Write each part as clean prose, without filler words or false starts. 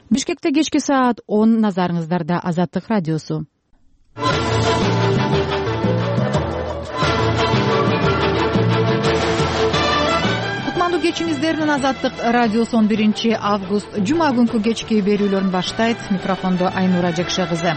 Бишкекте кечки саат 10 назарыңыздарда Азаттык радиосу. Кутмандуу кечиңиздердин Азаттык радиосу 11-август жума күнкү кечки берүүлөрүн баштайт. Микрофондо Айнура Жекше кызы.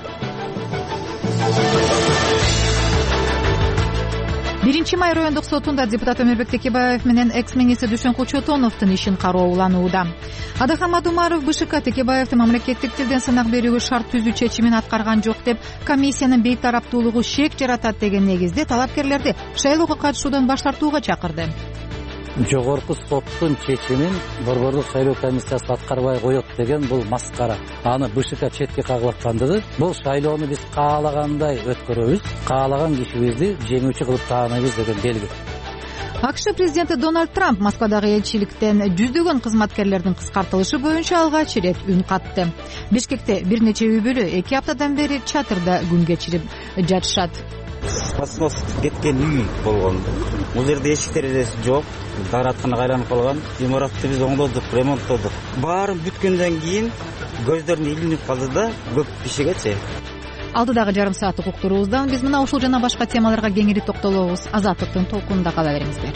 1-май райондук сотунда депутат Өмүрбек Текебаев менен экс-министр Дүйшөнкул Чотоновдун ишин кароо уланууда. Адахамат Умаров БШК Текебаевди мамлекеттик тилден сынак берүүгө шарт түзүү чечимин аткарган жок деп, комиссиянын бейтараптуулугу шек жаратат деген негизде талапкерлерди шайлоого катышуудан баш тартууга чакырды. Жогорку соттун чечимин Борбордук шайлоо комиссиясы аткарбай коет деген бул маскара. Аны БШК четке кагып аткандыгы, бул шайлоону биз каалагандай өткөрөбүз, каалаган кишибизди жеңүүчү кылып таанайбыз деген белги. АКШ президенти Дональд Трамп Москвадагы элчиликтен жүздөгөн кызматкерлердин кыскартылышы боюнча алгач ирет үн катты. Бишкекте бир нече үй бүлө 2 аптадан бери чатырда күн кечирип жатышат. Спасмос кеткен үй болгон. Бул жерде эшик терезеси жок, дараткана айланып калган. Имаратты биз оңдодук, ремонттодук. Баарын бүткөндөн кийин көздөрүм илинип калды да, көп кишигечи. Алдыдагы жарым сааттык уктуруубуздан биз мына ушул жана башка темаларга кеңири токтолобуз. Азаттыктын толкунунда кала бериңиздер.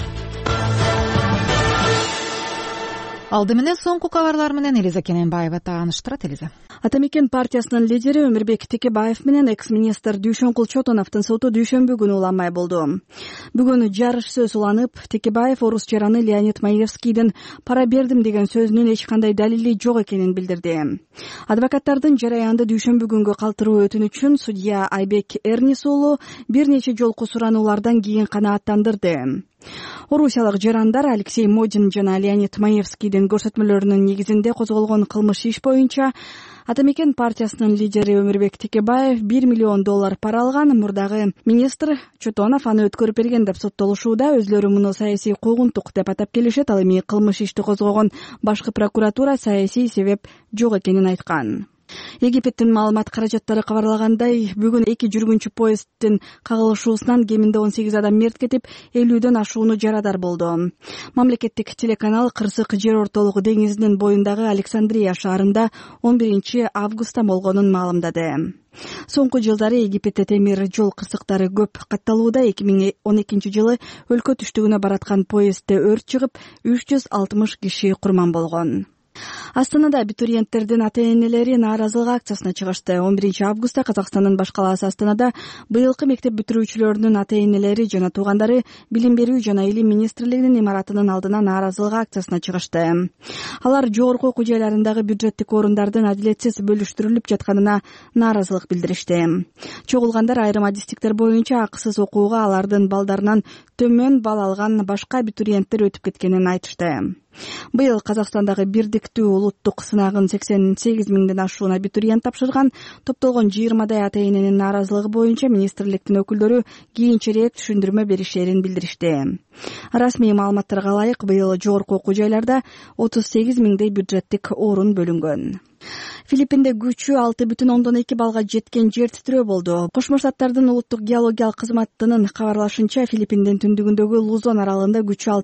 Алды менен соңку кабарлар менен Элиза Кененбаева тааныштырат. Элиза. Атамекен партиясынын лидери Өмүрбек Текебаев менен экс-министр Дүйшөнкул Чотоновдун соту дүйшөмбү күнү уланмай болду. Бүгүн жарыш сөз уланып, Текебаев орус жараны Леонид Маевскийдин пара бердим деген сөзүнүн эч кандай далили жок экенин билдирди. Адвокаттардын жараянды дүйшөмбү күнгө калтыруу өтүнүчүн судья Айбек Эрнис уулу бир нече жолку сурануулардан кийин канааттандырды. Орусиялык жарандар Алексей Модин жана Леонид Маевскийдин көрсөтмөлөрүнүн негизинде козголгон кылмыш иш боюнча Атамекен партиясынын лидери Өмүрбек Текебаев $1 миллион пара алган. Мурдагы министр Чотонов аны өткөрүп берген деп соттолушууда. Өзлөрү муну саясий куугунтук деп атап келишет. Ал эми кылмыш ишти козгогон башкы прокуратура саясий себеп жок экенин айткан. Египеттин маалымат каражаттары кабарлагандай, бүгүн 2 жүргүнчү поезддин кагылышуусунан кеминде 18 адам мерт кетип, 50дөн ашууну жарадар болду. Мамлекеттик телеканал Кырсык жер ортолугу деңизинин боюндагы Александрия шаарында 11-августта болгонун маалымдады. Соңку жылдары Египетте темир жол кырсыктары көп катталууда. 2012 жылы өлкө түштүгүнө бараткан поездде өрт чыгып, 360 киши курман болгон. Астанада абитуриенттердин ата-энелери нааразылык акциясына чыгышты. 11-августта Казакстандын баш калаасы Астанада быйылкы мектеп бүтүрүүчүлөрүнүн ата-энелери жана туугандары Билим берүү жана Илим министрлигинин имаратынын алдына нааразылык акциясына чыгышты. Алар жогорку окуу жайларындагы бюджеттик орундардын адилетсиз бөлүштүрүлүп жатканына нааразылык билдиришти. Чогулгандар айрым адистиктер боюнча акысыз окууга алардын балдарынан төмөн бал алган башка абитуриенттер өтүп кеткенин айтышты. Быйыл Казакстандагы бирдиктүү улуттук сынагын 88 миңден ашуун абитуриент тапшырган. Топтолгон 20дай ата-эненин нааразылыгы боюнча министрликтин өкүлдөрү кийинчерээк түшүндүрмө беришерин билдиришти. Расмий маалыматтарга ылайык, быйыл жогорку окуу жайларда 38 миңдей бюджеттик орун бөлүнгөн. Филиппинде күчү 6,2 балга жеткен жер титирөө болду. Кошмо Штаттардын улуттук геологиялык кызматынын кабарлашынча, Филиппиндин түндүгүндөгү Лузон аралында күчү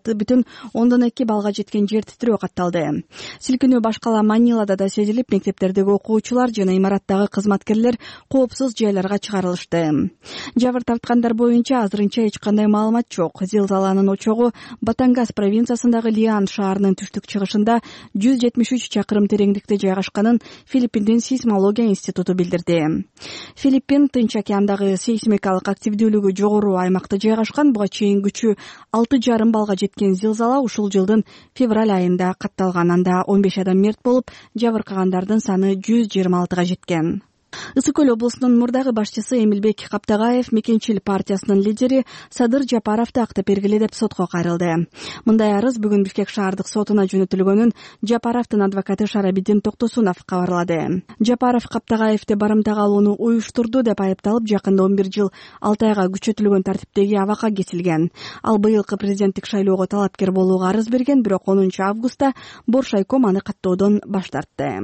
6,2 балга жеткен жер титирөө катталды. Силкинүү баш кала Манилада да сезилип, мектептердеги окуучулар жана имараттагы кызматкерлер коопсуз жайларга чыгарылышты. Жабыр тарткандар боюнча азырынча эч кандай маалымат жок. Зилзаланын очогу Батангас провинциясындагы Лиан шаарынын түштүк-чыгышында 173 чакырым тереңдикте жайгашканын Филиппиндин сейсмология институту билдирди. Филиппин Тынч океандагы сейсмикалык активдүүлүгү жогору аймакта жайгашкан. Буга чейин күчү 6,5 балга жеткен зилзала ушул жылдын февраль айында катталган. Анда 15 адам мерт болуп, жабыркагандардын саны 126га жеткен. Ысык-Көл облусунун мурдагы башчысы Эмилбек Каптагаев Мекенчил партиясынын лидери Садыр Жапаровду актап бергиле деп сотко кайрылды. Мындай арыз бүгүн Бишкек шаардык сотуна жөнөтүлгөнүн Жапаровдун адвокаты Шарабиддин Токтосунов кабарлады. Жапаров Каптагаевди барымтага алууну уюштурду деп айыпталып, жакында 11 жыл 6 айга күчөтүлгөн тартиптеги абакка кесилген. Ал быйылкы президенттик шайлоого талапкер болууга арыз берген, бирок 10 августта Боршайком аны каттоодон баш тартты.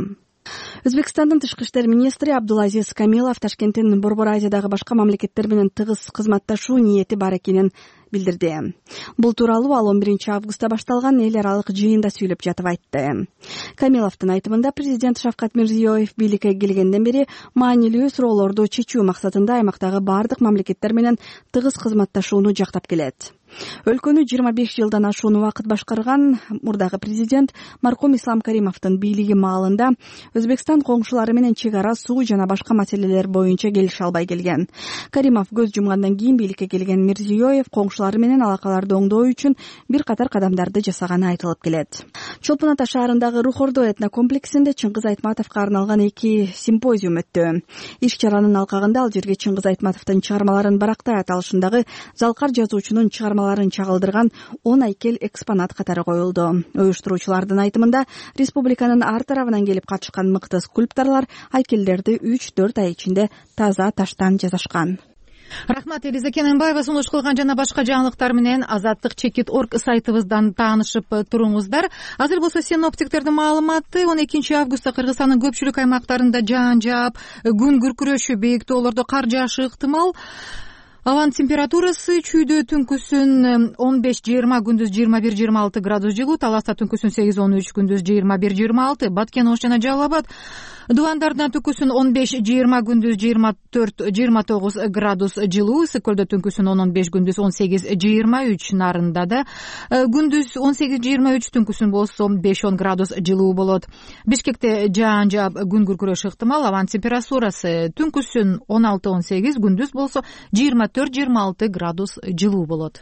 Өзбекстандын тышкы иштер министри Абдулазиз Камилов Ташкенттин Борбор Азиядагы башка мамлекеттер менен тыгыз кызматташуу ниети бар экенин билдирди. Бул тууралуу ал 11-августта башталган эл аралык жыйында сүйлөп жатып айтты. Камиловдун айтымында президент Шавкат Мирзиёев бийликке келгенден бери маанилүү суроолорду чечүү максатында аймактагы бардык мамлекеттер менен тыгыз кызматташууну жактап келет. Өлкөнү 25 жылдан ашуун убакыт башкарган мурдагы президент маркум Ислам Каримовдун бийлиги маалында Өзбекстан коңшулары менен чек ара, суу жана башка маселелер боюнча келише албай келген. Каримов көз жумгандан кийин бийликке келген Мирзиёев коңшулары менен алакаларды оңдоо үчүн бир катар кадамдарды жасаганы айтылып келет. Чолпон Ата шаарындагы Рухордо этнокомплексинде Чыңгыз Айтматовго арналган 2 симпозиум өттү. Иш-чаранын алкагында ал жерге Чыңгыз Айтматовдун чыгармаларын барактай аталышындагы залкар жазуучунун чыгармаларын чагылдырган 10 айкел экспонат катары коюлду. Уюштуруучулардын айтымында республиканын ар тарабынан келип катышкан мыкты скульпторлор айкелдерди 3-4 ай ичинде таза таштан жасашкан. Рахмат, Элиза Кененбаева. Сунуш кылган жана башка жаңылыктар менен Азаттык.org сайтыбыздан таанышып туруңуздар. Азыр болсо синоптиктердин маалыматы 12-августта Кыргызстандын көпчүлүк аймактарында жаан жаап, күн күркүрөшү, бийик тоолордо кар жаашы ыктымал. Абанын температурасы чүйдө түнкүсүн 15-20, күндүз 21-26 градус жылуу, Таласта түнкүсүн 8-13, күндүз 21-26, Баткен, Ош жана Жалал Абад дубандарынан түнкүсүн 15-20, күндүз 24-29 градус жылуу, Ысык көлдө түнкүсүн 10-15, күндүз 18-23, Нарында да күндүз 18-23, түнкүсүн болсо 5-10 градус жылуу болот. Бишкекте жаан жаап, күн күркүрөшү ыктымал, абанын температурасы түнкүсүн 16-18, күндүз болсо 24-26 градус жылуу болот.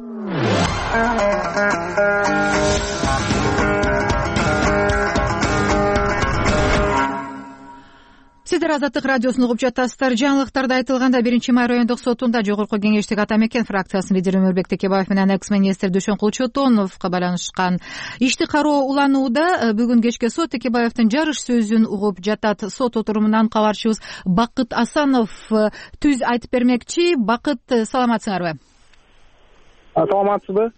Сиздер Азаттык радиосун угуп жатасыздар. Жаңылыктарда айтылгандай, 1-май райондук сотунда жогорку кеңештик ата мекен фракциясынын лидери Өмүрбек Текебаев менен экс-министр Дүйшөн Кулчотоновго байланышкан ишти кароо уланууда. Бүгүн кечке сот Текебаевдин жарыш сөзүн угуп жатат. Сот отурумунан кабарчыбыз Бакыт Асанов түз айтып бермекчи. Бакыт, саламатсыңарбы? Саламатсызбы?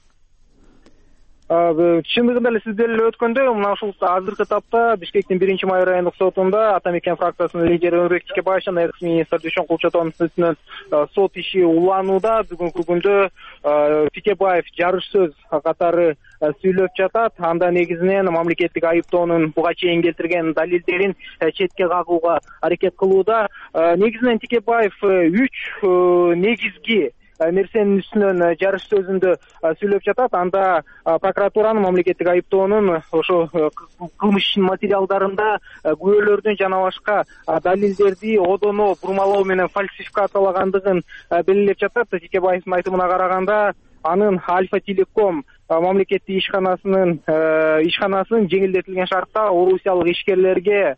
Чындыгында эле сиз деле өткөндөй, мына ушул азыркы тапта Бишкектин 1-май райондук сотунда ата мекен фракциясынын лидери Өмүрбек Текебаев жана экс-министр Дүйшөн Кулчотоновдун үстүнөн сот иши уланууда. Бүгүнкү күндө Текебаев жарыш сөз катары сүйлөп жатат. Анда негизинен мамлекеттик айыптоонун буга чейин келтирген далилдерин четке кагууга аракет кылууда. Негизинен Текебаев 3 негизги нерсенин үстүнөн жарыш сөзүндө сүйлөп жатат. Анда прокуратуранын мамлекеттик айыптоонун ошо кылмыш ишинин материалдарында күбөлөрдүн жана башка далилдерди одоно бурмалоо менен фальсификациялагандыгын белгилеп жатат. Текебаевдин айтымына караганда, анын Альфа Телеком мамлекеттик ишканасынын жеңилдетилген шартта орусиялык ишкерлерге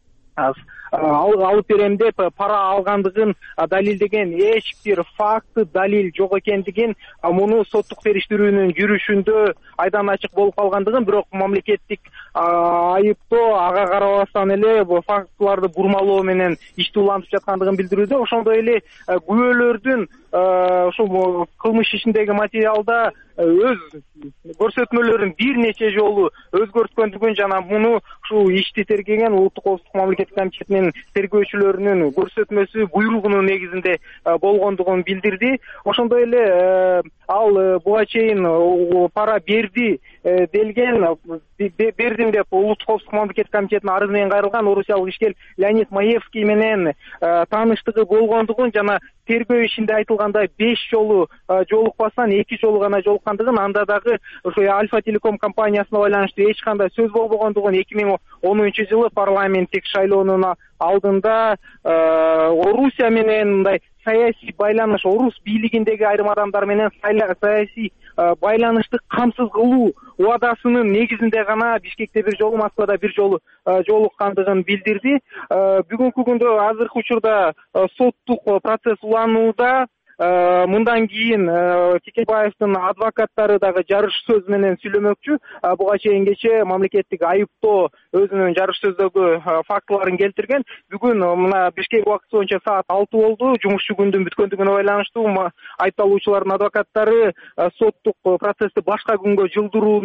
алып берем деп пара алгандыгын далилдеген эч бир факты, далил жок экендигин, муну соттук териштирүүнүн жүрүшүндө айдан ачык болуп калгандыгын, бирок мамлекеттик айыптоо ага карабастан эле бул фактыларды бурмалоо менен ишти улантып жаткандыгын билдирүүдө. Ошондой эле күбөлөрдүн ушул кылмыш ишиндеги материалда өз көрсөтмөлөрүн бир нече жолу өзгөрткөндүгүн жана муну ушул ишти тергеген улуттук коопсуздук мамлекеттик комитетинин тергөөчүлөрүнүн көрсөтмөсү, буйругунун негизинде болгондугун билдирди. Ошондой эле ал буга чейин пара берди делген, бердим деп улуттук коопсуздук мамлекеттик комитетине арыз менен кайрылган орусиялык ишкер Леонид Маевский менен тааныштыгы болгондугун жана тергөө ишинде айтылгандай 5 жолу жолукпастан 2 жолу гана жолуккандыгын, анда дагы ошо Альфа Телеком компаниясына байланыштуу эч кандай сөз болбогондугун, 2010-жылы парламенттик шайлоонун алдында Орусия менен мындай саясий байланыш, орус бийлигиндеги айрым адамдар менен саясий байланышты камсыз кылуу убадасынын негизинде гана Бишкекте бир жолу, Москвада бир жолу жолуккандыгын билдирди. Бүгүнкү күндө азыркы учурда соттук процесс уланууда. Мындан кийин Текебаевдин адвокаттары дагы жарыш сөз менен сүйлөмөкчү. Буга чейинкече мамлекеттик айыптоо өзүнүн жарыш сөздөгү фактыларын келтирген. Бүгүн мына Бишкек убакыты боюнча саат 6 болду. Жумушчу күндүн бүткөндүгүнө байланыштуу айыпталуучулардын адвокаттары соттук процессти башка күнгө жылдырууну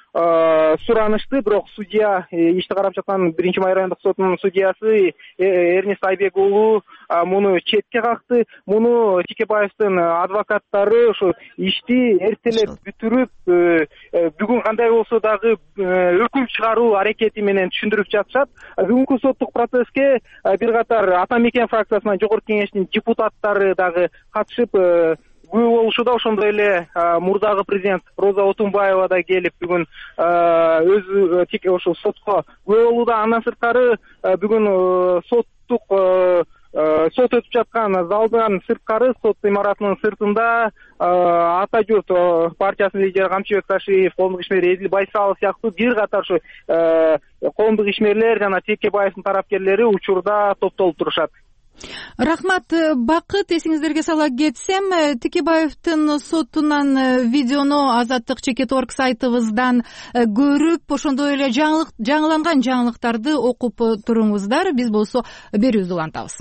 суранышты, бирок судья, ишти карап жаткан 1-Май райондук сотунун судьясы Эрнест Айбек уулу муну четке какты. Муну Текебаевдин адвокаттары ошо ишти эртелеп бүтүрүп, бүгүн кандай болсо дагы өкүм чыгаруу аракети менен түшүндүрүп жатышат. Бүгүнкү соттук процесске бир катар Ата Мекен фракциясынан Жогорку Кеңештин депутаттары дагы катышып күбө болушууда. Ошондой эле мурдагы президент Роза Отунбаева да келип бүгүн өзү ошо сотко күбө болууда. Андан сырткары бүгүн сот өтүп жаткан залдан сырткары сот имаратынын сыртында Ата журт партиясынын лидери Камчыбек Ташиев, коомдук ишмер Эдил Байсалов сыяктуу бир катар ушу коомдук ишмерлер жана Текебаевдин тарапкерлери учурда топтолуп турушат. Рахмат, Бакыт. Эсиңиздерге сала кетсем, Текебаевдин сотунан видеону Азаттык Чекет.орг сайтыбыздан көрүп, ошондой эле жаңыланган жаңылыктарды окуп туруңуздар. Биз болсо берүүбүздү улантабыз.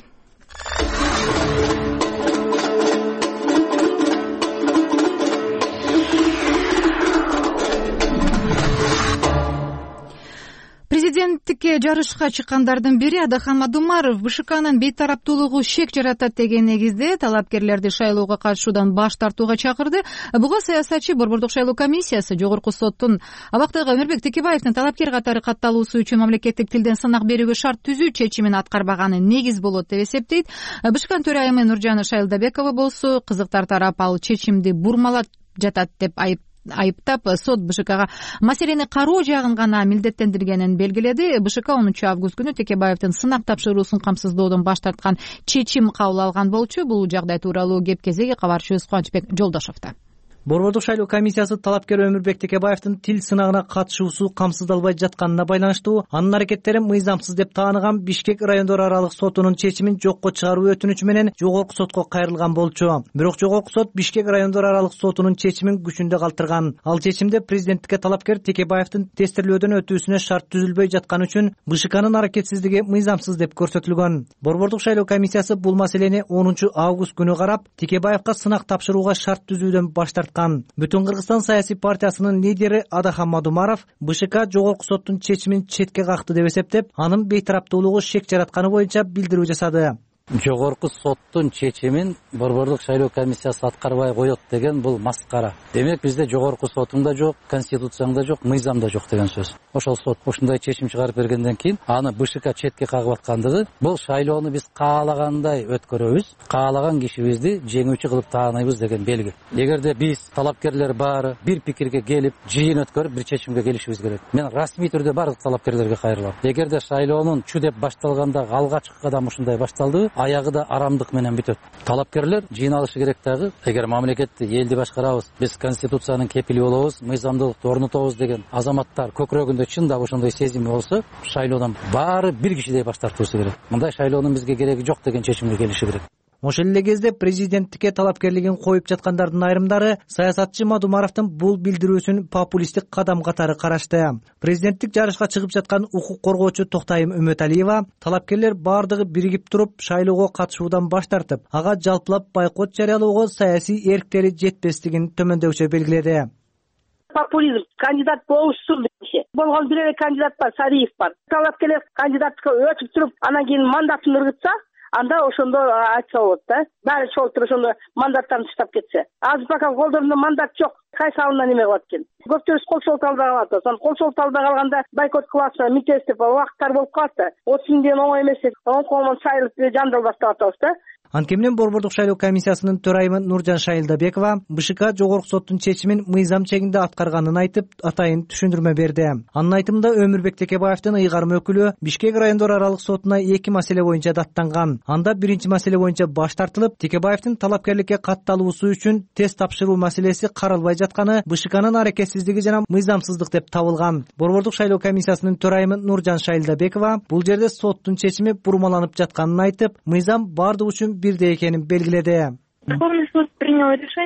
Президенттикке жарышка чыккандардын бири Адахан Мадумаров БШКнын бейтараптуулугу шек жаратат деген негизде талапкерлерди шайлоого катышуудан баш тартууга чакырды. Буга саясатчы Борбордук шайлоо комиссиясы Жогорку соттун абактагы Өмүрбек Текебаевдин талапкер катары катталуусу үчүн мамлекеттик тилден сынак берүүгө шарт түзүү чечимин аткарбаганы негиз болот деп эсептейт. БШКнын төрайымы Нуржана Шайлдабекова болсо, кызыктар тарап ал чечимди бурмалап жатат деп айыптап, сот БШКга маселени кароо жагын гана милдеттендиргенин белгиледи. БШК 10-август күнү Текебаевдин сынак тапшыруусун камсыздоодон баш тарткан чечим кабыл алган болчу. Бул жагдай тууралуу кеп кезеги кабарчыбыз Кубанычбек Жолдошовдо. Борбордук шайлоо комиссиясы талапкер Өмүрбек Текебаевдин тил сынагына катышуусу камсыздалбай жатканына байланыштуу анын аракеттери мыйзамсыз деп тааныган Бишкек райондор аралык сотунун чечимин жокко чыгаруу өтүнүчү менен Жогорку сотко кайрылган болчу. Бирок Жогорку сот Бишкек райондор аралык сотунун чечимин күчүндө калтырган. Ал чечимде президенттикке талапкер Текебаевдин тестирлөөдөн өтүүсүнө шарт түзүлбөй жатканы үчүн БШКнын аракетсиздиги мыйзамсыз деп көрсөтүлгөн. Борбордук шайлоо комиссиясы бул маселени 10-август күнү карап, Текебаевга сынак тапшырууга шарт түзүүдөн баш тарткан. Бүтүн Кыргызстан саясий партиясынын лидери Адахан Мадумаров БШК Жогорку соттун чечимин четке какты деп эсептеп, анын бейтараптуулугу шек жаратканы боюнча билдирүү жасады. Жогорку соттун чечимин Борбордук шайлоо комиссиясы аткарбай коет деген бул маскара. Демек бизде Жогорку сотунда жок, конституцияңда жок, мыйзамда жок деген сөз. Ошол сот ушундай чечим чыгарып бергенден кийин аны БШК четке кагып аткандыгы, бул шайлоону биз каалагандай өткөрөбүз, каалаган кишибизди жеңүүчү кылып тааныйбыз деген белги. Эгерде биз талапкерлер баары бир пикирге келип, жыйын өткөрүп бир чечимге келишибиз керек. Мен расмий түрдө бардык талапкерлерге кайрылам. Эгерде шайлоонун чү деп башталганда алгачкы кадам ушундай башталды, аягы да арамдык менен бүтөт. Талапкерлер жыйын алышы керек дагы. Эгер мамлекетти, элди башкарабыз, биз конституциянын кепили болобуз, мыйзамдуулукту орнотобуз деген азаматтар көкүрөгүндө чындап ошондой сезими болсо, шайлоодон баары бир кишидей баш тартуусу керек. Мындай шайлоонун бизге кереги жок деген чечимге келиши керек. Ошол эле кезде президенттикке талапкерлигин коюп жаткандардын айрымдары саясатчы Мадумаровдун бул билдирүүсүн популисттик кадам катары карашты. Президенттик жарышка чыгып жаткан укук коргоочу Токтайым Үмөталиева талапкерлер баардыгы биригип туруп шайлоого катышуудан баш тартып, ага жалпылап байкот жарыялоого саясий эрктери жетпестигин төмөндөкчө белгиледи. Популизм, кандидат болушсун десе. Болгон бир эле кандидат бар, Сариев бар. Талапкерлер кандидаттыкка өтүп туруп, анан кийин мандатын ыргытса, анда ошондо айтса болот да. Баары чогулуп туруп ошондо мандаттан таштап кетсе. Азыр пока колдорунда мандат жок. Кайсы алынан неме кылат экен? Көптөрүбүз кол шолт албай калат. Ошон кол шолт албай калганда байкот кыласың, митинг деп убакыттар болуп калат да. 30 миңден оңой эмес деп, колмон сайылып жандал баштап атабыз да. Анткени Борбордук шайлоо комиссиясынын төрайымы Нуржан Шайлдабекова БШК Жогорку соттун чечимин мыйзам чегинде аткарганын айтып, атайын түшүндүрмө берди. Анын айтымында Өмүрбек Текебаевдин ыйгарым өкүлү Бишкек райондор аралык сотуна 2 маселе боюнча даттанган. Анда биринчи маселе боюнча баш тартылып, Текебаевдин талапкерликке катталуусу үчүн тест тапшыруу маселеси каралбай жатканы БШКнын аракетсиздиги жана мыйзамсыздык деп табылган. Борбордук шайлоо комиссиясынын төрайымы Нуржан Шайлдабекова бул жерде соттун чечими бурмаланып жатканын айтып, мыйзам бардыгы үчүн бирдей экенин белгиледи. Верховный суд принял решение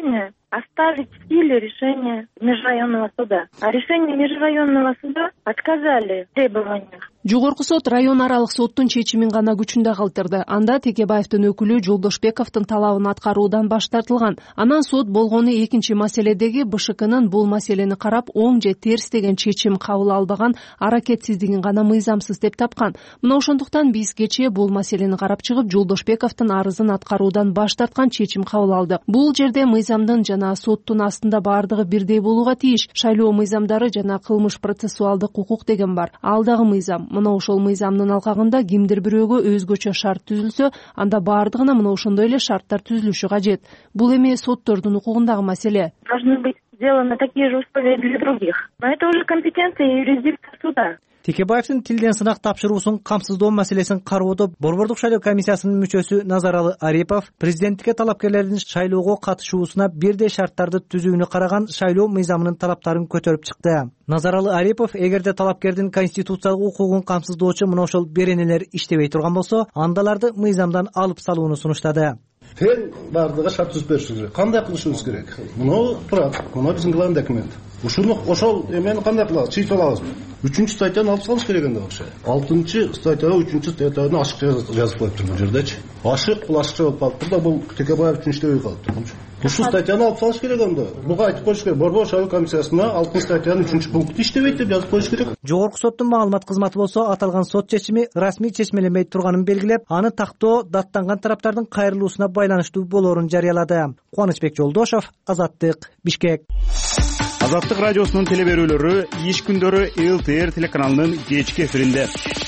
оставить в силе решение межрайонного суда. А решение межрайонного суда отказали в требованиях. Жогорку сот район аралык соттун чечимин гана күчүндө калтырды. Анда Текебаевдин өкүлү Жолдошбековдун талабын аткаруудан баш тартылган. Анан сот болгону экинчи маселедеги БШКнын бул маселени карап оң же терс деген чечим кабыл албаган аракетсиздигин гана мыйзамсыз деп тапкан. Мына ошондуктан биз кечээ бул маселени карап чыгып, Жолдошбековдун арызын аткаруудан баш тарткан чечим кабыл алдык. Бул жерде мыйзамдын жана соттун астында баардыгы бирдей болууга тийиш. Шайлоо мыйзамдары жана кылмыш процессуалдык укук деген бар. Ал дагы мыйзам. Мына ошол мыйзамдын алкагында кимдир бирөөгө өзгөчө шарт түзүлсө, анда баардыгына мына ошондой эле шарттар түзүлүшү кажет. Бул эми соттордун укугундагы маселе. Должны быть сделаны такие же условия для других. Но это уже компетенция и юрисдикция суда. Текебаевдин тилден сынак тапшыруусун камсыздоо маселесин кароодо Борбордук шайлоо комиссиясынын мүчөсү Назаралы Арипов президенттикке талапкерлердин шайлоого катышуусуна бирдей шарттарды түзүүнү караган шайлоо мыйзамынын талаптарын көтөрүп чыкты. Назаралы Арипов эгерде талапкердин конституциялык укугун камсыздоочу мына ошол беренелер иштебей турган болсо, андаларды мыйзамдан алып салууну сунуштады. Тең баардыгы шарт түзүп беришибиз керек. Кандай кылышыбыз керек? Мына турат. Мына биздин главный документ. Ошол эмени кандай кылабыз? Чыйып алабыз. 3-чү статьяны алып салыш керек энди акча. 6-чы статьяда 3-чү статьяны ачык жазып коюптур бул жердечи. Ашык, бул ашыкча болуп калыптыр да, бул Текебаев үчүн иштебей калыптыр. Ушул статьяны алып салыш керек энди. Буга айтып коюш керек. Борбор шайлоо комиссиясына 6-чы статьянын 3-чү пункту иштебейт деп жазып коюш керек. Жогорку соттун маалымат кызматы болсо, аталган сот чечими расмий чечмеленбей турганын белгилеп, аны тактоо даттанган тараптардын кайрылуусуна байланыштуу болоорун жарыялады. Кубанычбек Жолдошов, Азаттык, Бишкек. Азаттык радиосунун теле берүүлөрү иш күндөрү ЛТР телеканалынын кечки эфиринде.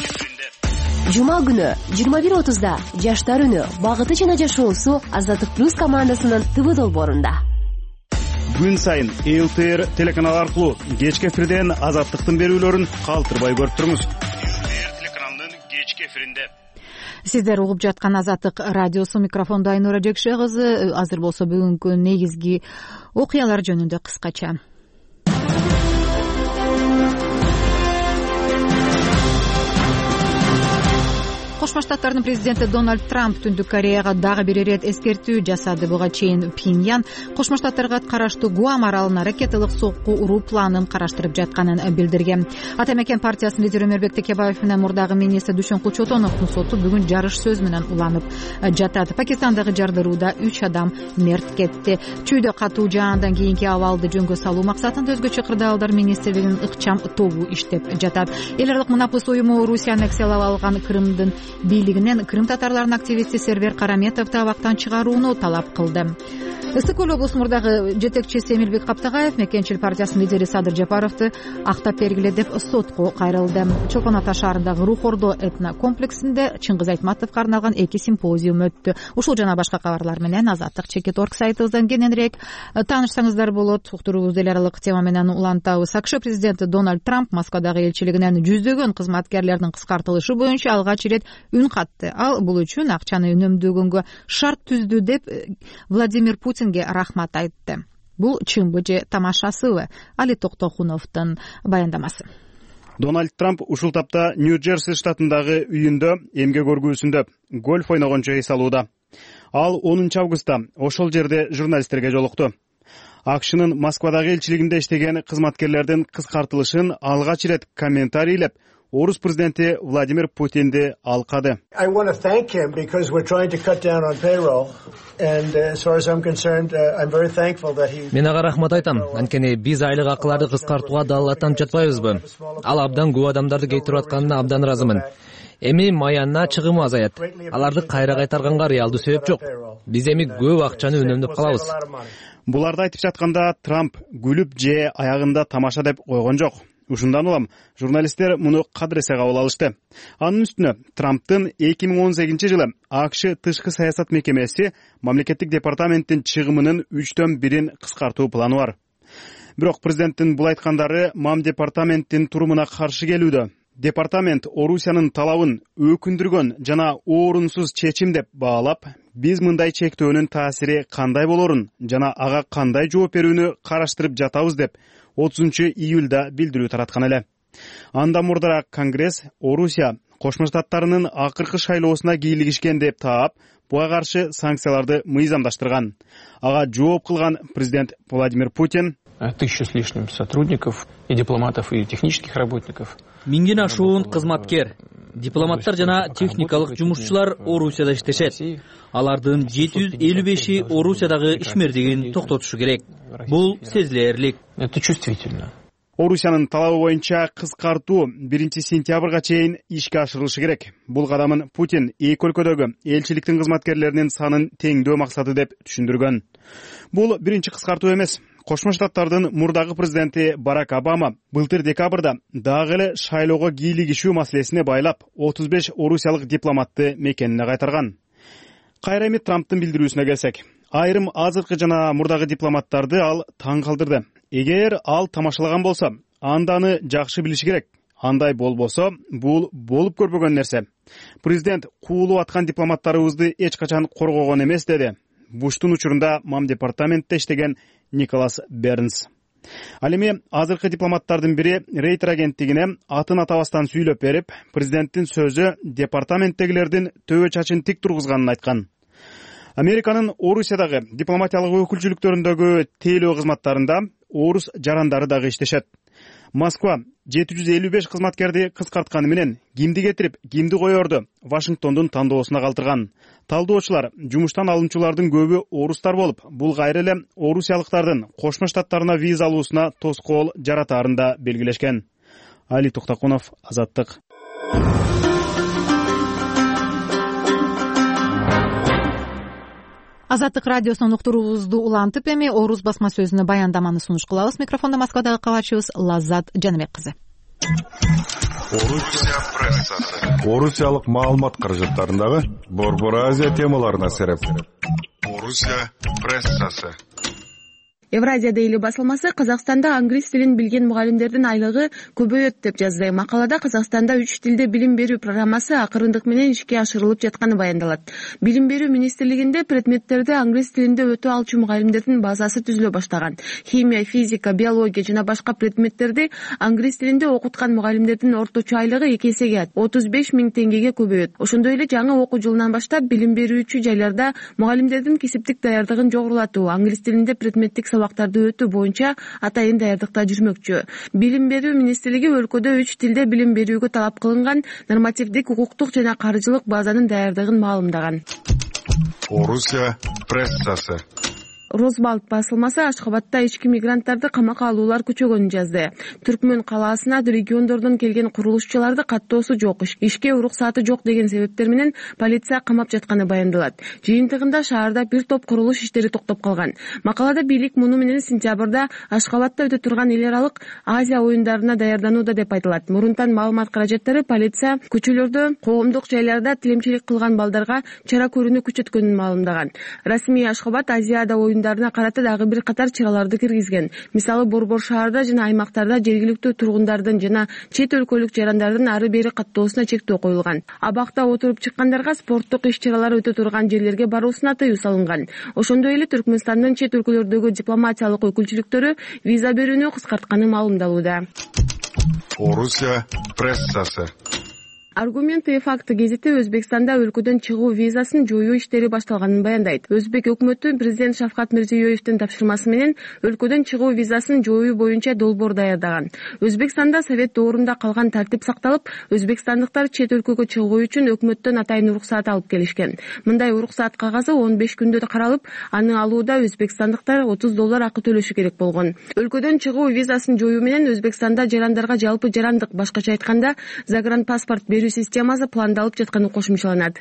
Жума күнү 21:30да Жаштар үнү багыты жана жашоосу Азаттык плюс командасынын ТВ долбоорунда. Күн сайын ЛТР телеканалы аркылуу кечки эфирден Азаттыктын берүүлөрүн калтырбай көрүп туруңуз. ЛТР телеканалынын кечки эфиринде. Сиздер угуп жаткан Азаттык радиосу, микрофондо Айнура Жекше кызы. Азыр болсо бүгүнкү негизги окуялар жөнүндө кыскача. Кошмо Штаттардын президенти Дональд Трамп Түндүк Кореяга дагы бир ирет эскертүү жасады. Буга чейин Пиньян Кошмо Штаттарга караштуу Гуам аралына ракеталык сокку уруу планын караштырып жатканын билдирген. Ата мекен партиясынын лидери Өмүрбек Текебаев менен мурдагы министр Дүйшөн Кулчотоновдун соту бүгүн жарыш сөз менен уланып жатат. Пакистандагы жардырууда 3 адам мерт кетти. Чүйдө катуу жаандан кийинки абалды жөнгө салуу максатында өзгөчө кырдаалдар министрлигинин ыкчам тобу иштеп жатат. Эл аралык мунапыс уюму Орусия аннексиялап алган Крымдын бийлигинен Крым татарларынын активисти Сервер Караметовду абактан чыгарууну талап кылды. Ысык көл облусунун мурдагы жетекчиси Эмилбек Каптагаев Мекенчил партиясынын лидери Садыр Жапаровду актап бергиле деп сотко кайрылды. Чолпон Ата шаарындагы Рух Ордо этно комплексинде Чыңгыз Айтматовго арналган 2 симпозиум өттү. Ушул жана башка кабарлар менен Азаттык.org сайтыбыздан кененирээк таанышсаңыздар болот. Уктуруубузду эл аралык тема менен улантабыз. АКШ президенти Дональд Трамп Москвадагы элчилигинен жүздөгөн кызматкерлердин кыскартылышы боюнча алгач ирет үн катты. Ал бул үчүн акчаны үнөмдөгөнгө шарт түздү деп Владимир Путинге рахмат айтты. Бул чынбы же тамашасыбы? Али Токтохуновдун баяндамасы. Дональд Трамп ушул тапта Нью-Джерси штатындагы үйүндө эмгек көргүүсүндө гольф ойногончо эс алууда. Ал 10 августта ошол жерде журналисттерге жолукту. АКШнын Москвадагы элчилигинде иштеген кызматкерлердин кыскартылышын алгач ирет комментарийлеп, Орус президенти Владимир Путинди алкады. Мен ага рахмат айтам. Анткени биз айлык акыларды кыскартууга далалаттанып жатпайбызбы? Ал абдан көп адамдарды кейтирип атканына абдан ыраазымын. Эми маянына чыгымы азаят. Аларды кайра кайтарганга реалдуу себеп жок. Биз эми көп акчаны үнөмдөп калабыз. Буларды айтып жатканда Трамп күлүп же аягында тамаша деп койгон жок. Ушундан улам журналисттер муну кадыресе кабыл алышты. Анын үстүнө Трамптын 2018-жылы АКШ тышкы саясат мекемеси мамлекеттик департаменттин чыгымынын 3/1 кыскартуу планы бар. Бирок президенттин бул айткандары мам департаменттин турумуна каршы келүүдө. Департамент Орусиянын талабын өкүндүргөн жана орунсуз чечим деп баалап, биз мындай чектөөнүн таасири кандай болорун жана ага кандай жооп берүүнү караштырып жатабыз деп 30-июлда билдирүү тараткан эле. Анда мурдараак Конгресс Орусия Кошмо Штаттарынын акыркы шайлоосуна кийлигишкен деп таап, буга каршы санкцияларды мыйзамдаштырган. Ага жооп кылган президент Владимир Путин 1000 с лишним сотрудников и дипломатов и технических работников. 1000 ашуун кызматкер, дипломаттар жана техникалык жумушчулар Орусияда иштешет. Алардын 755-и Орусиядагы ишмердигин токтотушу керек. Бул сезилерлик. Это чувствительно. Орусиянын талабы боюнча кыскартуу 1-сентябрга чейин ишке ашырылышы керек. Бул кадамын Путин эки өлкөдөгү элчиликтин кызматкерлеринин санын теңдөө максаты деп түшүндүргөн. Бул биринчи кыскартуу эмес. Кошмо Штаттардын мурдагы президенти Барак Обама былтыр декабрда дагы эле шайлоого кийлигишүү маселесине байлап 35 орусиялык дипломатты мекенине кайтарган. Кайра эми Трамптын билдирүүсүнө келсек, айрым азыркы жана мурдагы дипломаттарды ал таң калтырды. Эгер ал тамашалаган болсо, анда аны жакшы билиши керек. Андай болбосо, бул болуп көрбөгөн нерсе. Президент куулуп аткан дипломаттарыбызды эч качан коргогон эмес деди. Буштун учурунда Мам департаментте иштеген Николас Бернс. Ал эми азыркы дипломаттардын бири Рейтер агенттигине атын атабастан сүйлөп берип, президенттин сөзү департаменттегилердин төбө чачын тик тургузганын айткан. Американын Орусиядагы дипломатиялык өкүлчүлүктөрүндөгү тейлөө кызматтарында орус жарандары дагы иштешет. Москва 755 кызматкерди кыскартканы менен кимди кетирип, кимди коерду Вашингтондун тандоосуна калтырган. Талдоочулар жумуштан алымчулардын көбү орустар болуп, бул кайра эле орусиялыктардын Кошмо Штаттарына виза алуусуна тоскоол жаратаарын да белгилешкен. Али Токтакунов, Азаттык. Азаттык радиосунун уктуруубузду улантып, эми орус басма сөзүнө баяндаманы сунуш кылабыз. Микрофондо Москвадагы кабарчыбыз Лаззат Жаныбек кызы. Орусия прессасы. Орусиялык маалымат каражаттарындагы Борбор Азия темаларына сереп. Орусия прессасы. Евразия дейли басылмасы Казакстанда англис тилин билген мугалимдердин айлыгы көбөйөт деп жазды. Макалада Казакстанда 3 тилде билим берүү программасы акырындык менен ишке ашырылып жатканы баяндалат. Билим берүү министрлигинде предметтерди англис тилинде өтө алчу мугалимдердин базасы түзүлө баштаган. Химия, физика, биология жана башка предметтерди англис тилинде окуткан мугалимдердин орточо айлыгы 2 эсеге 35 000 теңгеге көбөйөт. Ошондой эле жаңы окуу жылынан баштап билим берүүчү жайларда мугалимдердин кесиптик даярдыгын жогорулатуу, англис тилинде предметтик сабактарды өтүү боюнча атайын даярдыкта жүрмөкчү. Билим берүү министрлиги өлкөдө 3 тилде билим берүүгө талап кылынган нормативдик, укуктук жана каржылык базанын даярдыгын маалымдаган. Орусия прессасы. Розбалт басылмасы Ашхабадда ички мигранттарды камакка алуулар көчөгөнүн жазды. Түркмөн калаасына региондордон келген курулушчуларды каттоосу жок, ишке уруксаты жок деген себептер менен полиция камап жатканы баяндалат. Жыйынтыгында шаарда бир топ курулуш иштери токтоп калган. Макалада бийлик муну менен сентябрда Ашхабадда өтө турган эл аралык Азия оюндарына даярданууда деп айтылат. Мурунтан маалымат каражаттары полиция көчөлөрдө, коомдук жайларда тилемчилик кылган балдарга чара көрүүнү күчөткөнүн маалымдаган. Расмий Ашхабад Азияда карата дагы бир катар чараларды киргизген. Мисалы Борбор шаарда жана аймактарда жергиликтүү тургундардын жана чет өлкөлүк жарандардын ары бери каттоосуна чектөө коюлган. Абакта отуруп чыккандарга спорттук иш-чаралар өтө турган жерлерге баруусуна тыюу салынган. Ошондой эле Түркмөнстандын чет өлкөлөрдөгү дипломатиялык өкүлчүлүктөрү виза берүүнү кыскартканы маалымдалууда. Орусия прессасы. Аргументы и факты гезити Өзбекстанда өлкөдөн чыгуу визасын жоюу иштери башталганын баяндайт. Өзбек өкмөтү президент Шавкат Мирзиёевдин тапшырмасы менен өлкөдөн чыгуу визасын жоюу боюнча долбоор даярдаган. Өзбекстанда совет доорунда калган тартип сакталып, өзбекстандыктар чет өлкөгө чыгуу үчүн өкмөттөн атайын уруксаат алып келишкен. Мындай уруксаат кагазы 15 күндө каралып, аны алууда өзбекстандыктар $30 акы төлөшү керек болгон. Өлкөдөн чыгуу визасын жоюу менен Өзбекстанда жарандарга жалпы жарандык, башкача айтканда, загранпаспорт системасы пландалып жатканы кошумчаланат.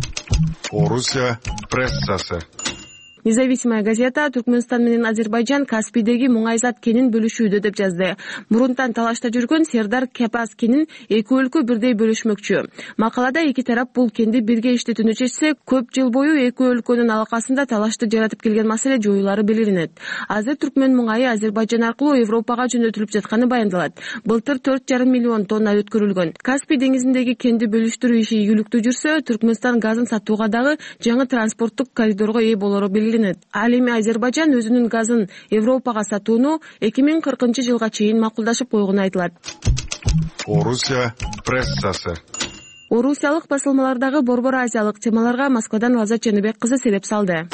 Орусия прессасы. Независимая газета Түркмөнстан менен Азербайджан Каспийдеги муңайзат кенин бөлүшүүдө деп жазды. Мурунтан талашта жүргөн Сердар Кепас кенин эки өлкө бирдей бөлүшмөкчү. Макалада эки тарап бул кенди бирге иштетүүнү чечсе, көп жыл бою эки өлкөнүн алакасында талашты жаратып келген маселе жоюлары белгиленет. Азыр Түркмөн муңайы Азербайджан аркылуу Европага жөнөтүлүп жатканы баяндалат. Былтыр 4,5 миллион тонна өткөрүлгөн. Каспий деңизиндеги кенди бөлүштүрүү иши ийгиликтүү жүрсө, Түркмөнстан газын сатууга дагы жаңы транспорттук коридорго ээ болору белгиленет. Ал эми Азербайджан өзүнүн газын Европага сатууну 2040 жылга чейин макулдашып койгону айтылат. Орусия прессасы. Орусиялык басылмалардагы борбор азиялык темаларга Москвадан Лаза Ченебек кызы себеп салды.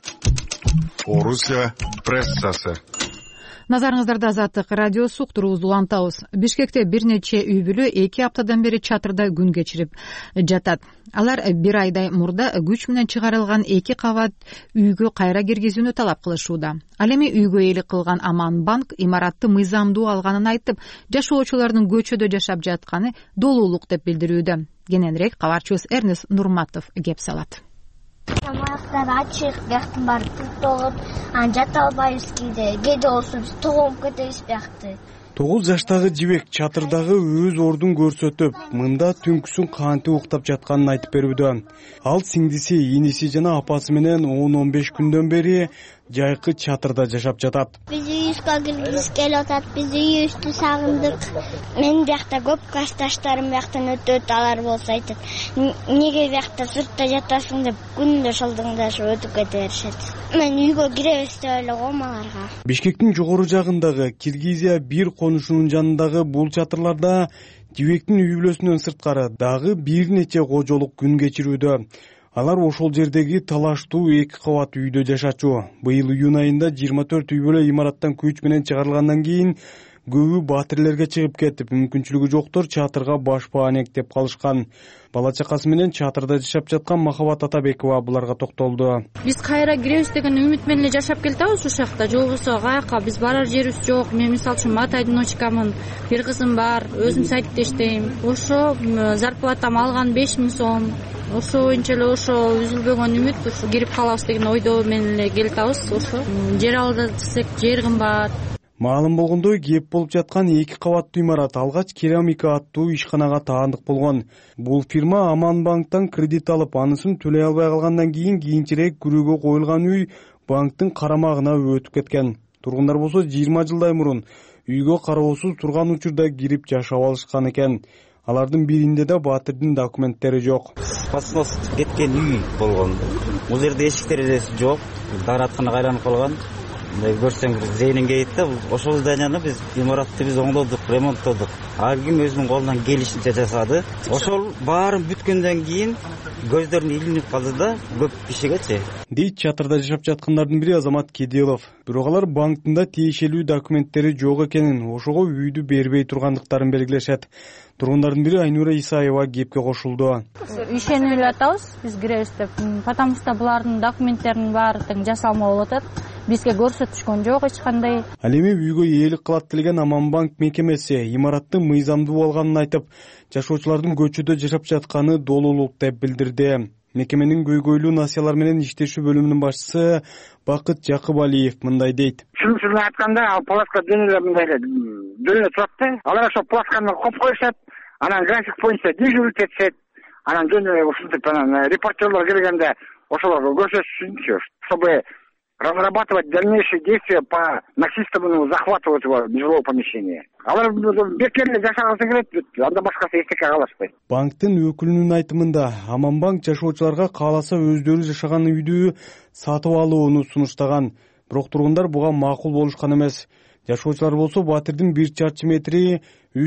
Орусия прессасы. Назарыңыздарда Азаттык радиосу уктуруубузду улантабыз. Бишкекте бир нече үй бүлө 2 аптадан бери чатырда күн кечирип жатат. Алар бир айдай мурда күч менен чыгарылган 2 кабат үйгө кайра киргизүүнү талап кылышууда. Ал эми үйгө ээлик кылган Аман банк имаратты мыйзамдуу алганын айтып, жашоочулардын көчөдө жашап жатканы долуулук деп билдирүүдө. Кененирээк кабарчыбыз Эрнест Нурматов кеп салат. Тамактар ачык, бияктын баары туктогот, жата албайбыз кээде болсо биз тогонуп кетебиз биякты. 9 жаштагы жибек чатырдагы өз ордун көрсөтүп, мында түнкүсүн кантип уктап жатканын айтып берүүдө. Ал сиңдиси, иниси жана апасы менен 10-15 күндөн бери жайкы чатырда жашап жатат. Биз үйүбүзгө киргибиз келип атат, биз үйүбүздү сагындык. Менин биякта көп классташтарым бияктан өтөт, алар болсо айтат, эмнеге биякта сыртта жатасың деп күндө шылдыңдашып өтүп кете беришет. Мен үйгө киребиз деп ойлогом аларга. Бишкектин жогору жагындагы Киргизия бир конушунун жанындагы бул чатырларда жибектин үй бүлөсүнөн сырткары дагы бир нече кожолук күн кечирүүдө. Алар ошол жердеги талаштуу 2 кабат үйдө жашачу. Быйыл июнь айында 24 үй бүлө имараттан күч менен чыгарылгандан кийин көбү батирлерге чыгып кетип, мүмкүнчүлүгү жоктор чатырга баш баанектеп калышкан. Бала чакасы менен чатырда жашап жаткан Махабат Атабекова буларга токтолду. Биз кайра киребиз деген үмүт менен эле жашап келатабыз ушул жакта. Же болбосо каяка биз барар жерибиз жок. Мен мисалы үчүн мать одиночкамын. Бир кызым бар, өзүм сайтта иштейм. Ошо зарплатам алган 5000 сом. Ошо боюнча эле ошо үзүлбөгөн үмүт, ушу кирип калабыз деген ойдо менен эле келатабыз. Ошо жер алдырсак жер кымбат. Маалым болгондой, кеп болуп жаткан 2 кабаттуу имарат алгач керамика аттуу ишканага таандык болгон. Бул фирма Аман банктан кредит алып, анысын төлөй албай калгандан кийинчерээк күрөөгө коюлган үй банктын карамагына өтүп кеткен. Тургундар болсо 20 жылдай мурун үйгө кароосуз турган учурда кирип жашап алышкан экен. Алардын биринде да батирдин документтери жок. Снос кеткен үй болгон. Бул жерде эшик терезеси жок, даратканага айланып калган. Көрсөңүз зейнин кейт да, ошол зданияны биз имаратты биз оңдодук, ремонттодук. Ар ким өзүнүн колунан келишинче жасады. Ошол баарын бүткөндөн кийин көздөрүн илинип калды да, көп кишигечи. Дейт чатырда жашап жаткандардын бири Азамат Кедилов. Бирок алар банктында тиешелүү документтери жок экенин, ошого үйдү бербей тургандыктарын белгилешет. Тургундардын бири Айнура Исаева кепке кошулду. Ишенип эле атабыз, биз киребиз деп. Потому что булардын документтеринин баары тең жасалма болуп атат. Бизге көрсөтүшкөн жок эч кандай. Ал эми үйгө ээлик кылат деген Аман банк мекемеси имаратты мыйзамдуу алганын айтып, жашоочулардын көчөдө жашап жатканы долуулук деп билдирди. Мекеменин көйгөйлүү насыялар менен иштешүү бөлүмүнүн башчысы Бакыт Жакыбалиев мындай дейт. Чын айтканда, ал пласка денелер мындай эле дөөнө турат да. Алар ошо пласканы коюп коюшат, анан график боюнча дежурить этишет. Анан жөн ушинтип анан репортерлор келгенде ошолорго көрсөтүшүнчү, чтобы разрабатывать дальнейшие действия по насильственному захвату этого жилого помещения. Алар бекерли жашагысы келет, анда башкасы эчтеке калышпайт. Банктын өкүлүнүн айтымында, Аман банк жашоочуларга кааласа өздөрү жашаган үйдү сатып алууну сунуштаган. Бирок тургундар буга макул болушкан эмес. Жашоочулар болсо батирдин 1 чарчы метри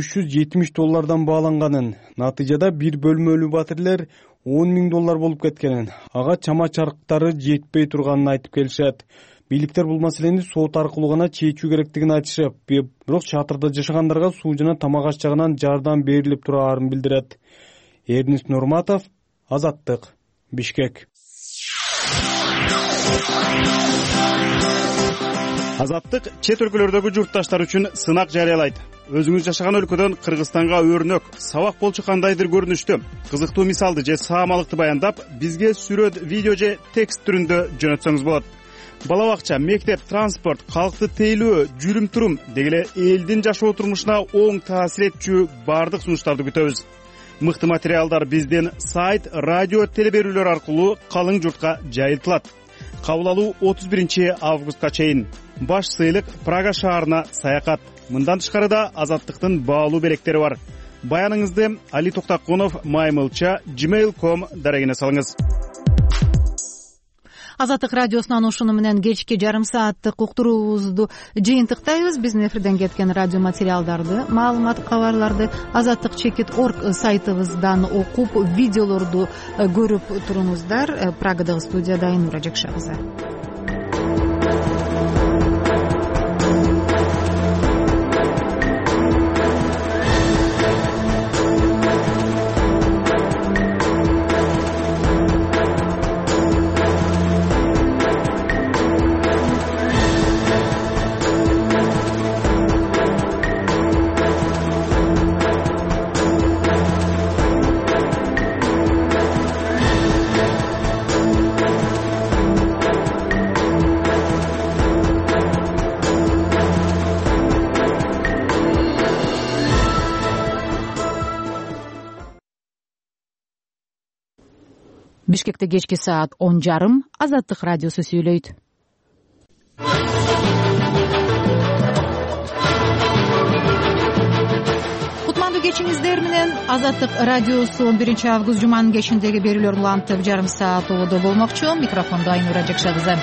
$370 бааланганын, натыйжада бир бөлмөлүү батирлер $10,000 болуп кеткенин, ага чама чарктары жетпей турганын айтып келишет. Бийликтер бул маселени сот аркылуу гана чечүү керектигин айтышып, бирок чатырда жашагандарга суу жана тамак аш жагынан жардам берилип турарын билдирет. Эрнест Нурматов, Азаттык, Бишкек. Азаттык чет өлкөлөрдөгү журтташтар үчүн сынак жарыялайт. Өзүңүз жашаган өлкөдөн Кыргызстанга өрнөк, сабак болчу кандайдыр көрүнүштү, кызыктуу мисалды же саамалыкты баяндап, бизге сүрөт, видео же текст түрүндө жөнөтсөңүз болот. Бала бакча, мектеп, транспорт, калкты тейлөө, жүрүм-турум деги эле элдин жашоо турмушуна оң таасир этчү бардык сунуштарды күтөбүз. Мыкты материалдар биздин сайт, радио, телеберүүлөр аркылуу калың журтка жайылтылат. Кабыл алуу 31 августка чейин. Баш сыйлык Прага шаарына саякат. Мындан тышкары да Азаттыктын баалуу белектери бар. Баяныңызды Али Токтакунов @gmail.com дарегине салыңыз. Азаттык радиосунан ушуну менен кечки жарым сааттык уктуруубузду жыйынтыктайбыз. Биздин эфирден кеткен радио материалдарды, маалымат, кабарларды azattik.org сайтыбыздан окуп, видеолорду көрүп туруңуздар. Прагадагы студияда Айнура Жакшакызы. Бишкекте кечки саат 10:30. Азаттык радиосу сүйлөйт. Кутмандуу кечиңиздер менен. Азаттык радиосу 11 август жуманын кечиндеги берүүлөрүн улантып жарым саат ободо болмокчу. Микрофондо Айнура Жакшакызы.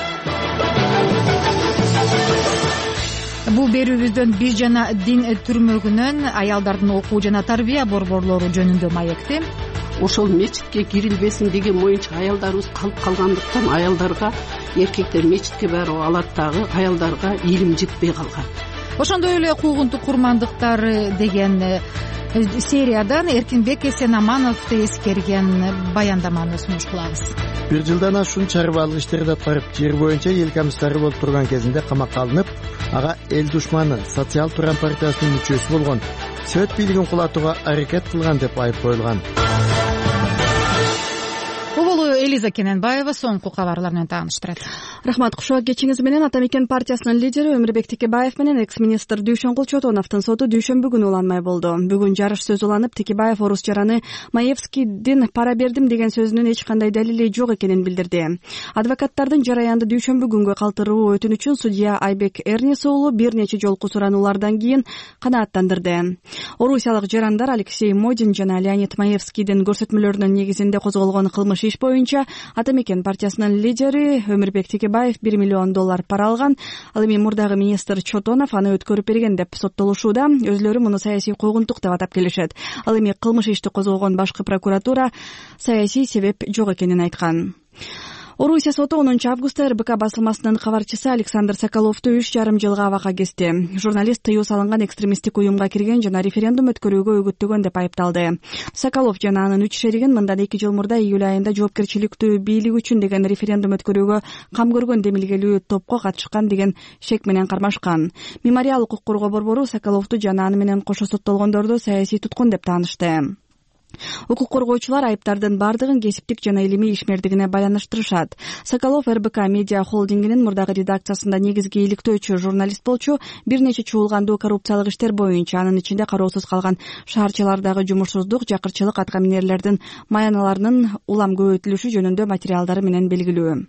Бул берүүбүздөн биз жана дин түрмөгүнөн аялдардын окуу жана тарбия борборлору жөнүндө маекти. Ошол мечитке кирилбесин деген моюнча аялдарыбыз калып калгандыктан аялдарга, эркектер мечитке барып алат дагы, аялдарга илим жетпей калган. Ошондой эле куугунтук курмандыктары деген сериядан Эркинбек Эсенамановду эскерген баяндаманы сунуш кылабыз. Бир жылдан ашуун чарбалык иштерди аткарып, жер боюнча эл комиссары болуп турган кезинде камакка алынып, ага эл душманы Социал Туран партиясынын мүчөсү болгон, Совет бийлигин кулатууга аракет кылган деп айып коюлган. Элиза Кененбаева соңку кабарлар менен тааныштырат. Рахмат, кушак кечиңиз менен. Ата Мекен партиясынын лидери Өмүрбек Текебаев менен экс-министр Дүйшөнкул Чотоновдун соту дүйшөмбү күнү уланмай болду. Бүгүн жарыш сөз уланып, Текебаев орус жараны Маевскийдин пара бердим деген сөзүнүн эч кандай далили жок экенин билдирди. Адвокаттардын жараянды дүйшөмбү күнгө калтыруу өтүнүчүн судья Айбек Эрнис уулу бир нече жолку сурануулардан кийин канааттандырды. Орусиялык жарандар Алексей Модин жана Леонид Маевскийдин көрсөтмөлөрүнүн негизинде козголгон кылмыш иш боюнча Ата Мекен партиясынын лидери Өмүрбек Текебаев $1 миллион пара алган. Ал эми мурдагы министр Чотонов аны өткөрүп берген деп соттолушууда. Өзлөрү муну саясий куугунтук деп атап келишет. Ал эми кылмыш ишти козгогон башкы прокуратура саясий себеп жок экенин айткан. Орусия соту 10 августта РБК басылмасынын кабарчысы Александр Соколовду 3,5 жылга абакка кести. Журналист тыюу салынган экстремисттик уюмга кирген жана референдум өткөрүүгө үгүттөгөн деп айыпталды. Соколов жана анын 3 шеригин мындан 2 жыл мурда июль айында жоопкерчиликтүү бийлик үчүн деген референдум өткөрүүгө кам көргөн демилгелүү топко катышкан деген шек менен кармашкан. Мемориал укук коргоо борбору Соколовду жана аны менен кошо соттолгондорду саясий туткун деп таанышты. Укук коргоочулар айыптардын бардыгын кесиптик жана илимий ишмердигине байланыштырышат. Соколов РБК медиа холдингинин мурдагы редакциясында негизги иликтөөчү журналист болчу, бир нече чуулгандуу коррупциялык иштер боюнча, анын ичинде кароосуз калган шаарчылардагы жумушсуздук, жакырчылык, атка минерлердин маяналарынын улам көбөйтүлүшү жөнүндө материалдары менен белгилүү.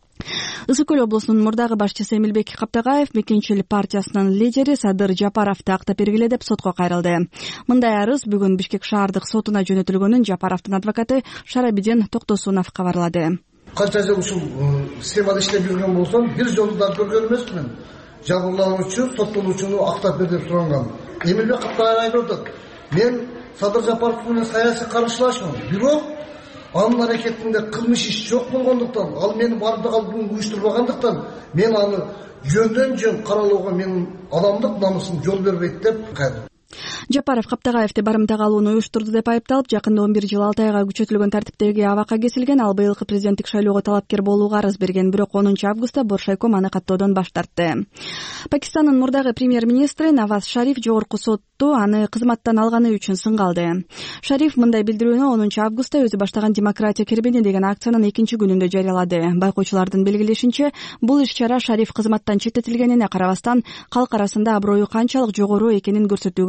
Ысык көл облусунун мурдагы башчысы Эмилбек Каптагаев Мекенчил партиясынын лидери Садыр Жапаровду актап бергиле деп сотко кайрылды. Мындай арыз бүгүн Бишкек шаардык сотуна жөнөтүлгөнүн Жапаровдун адвокаты Шарабиден Токтосунов кабарлады. Канча жыл ушул схемада иштеп жүргөн болсом, бир жолу да көргөн эмесмин. Жабырлануучу, соттолуучуну актап бер деп суранган. Эмилбек Каптагаев айтып атат: "Мен Садыр Жапаров менен саясий каршылашмын. Бирок анын аракетинде кылмыш иш жок болгондуктан, ал мени бардык албын уюштурбагандыктан, мен аны жөндөн жөн каралууга менин адамдык намысым жол бербейт" деп кайрылды. Жапаров Каптагаевди барымтага алууну уюштурду деп айыпталып, жакында 11 жыл 6 айга күчөтүлгөн тартиптеги абакка кесилген. Ал быйылкы президенттик шайлоого талапкер болууга арыз берген, бирок 10 августта Боршайком аны каттоодон баш тартты. Пакистандын мурдагы премьер-министри Наваз Шариф жогорку сотту аны кызматтан алганы үчүн сынга алды. Шариф мындай билдирүүнү 10 августта өзү баштаган демократия кербени деген акциянын 2 күнүндө жарыялады. Байкоочулардын белгилешинче, бул иш-чара Шариф кызматтан четтетилгенине карабастан, калк арасында аброю канчалык жогору экенин көрсөтүүгө багытталган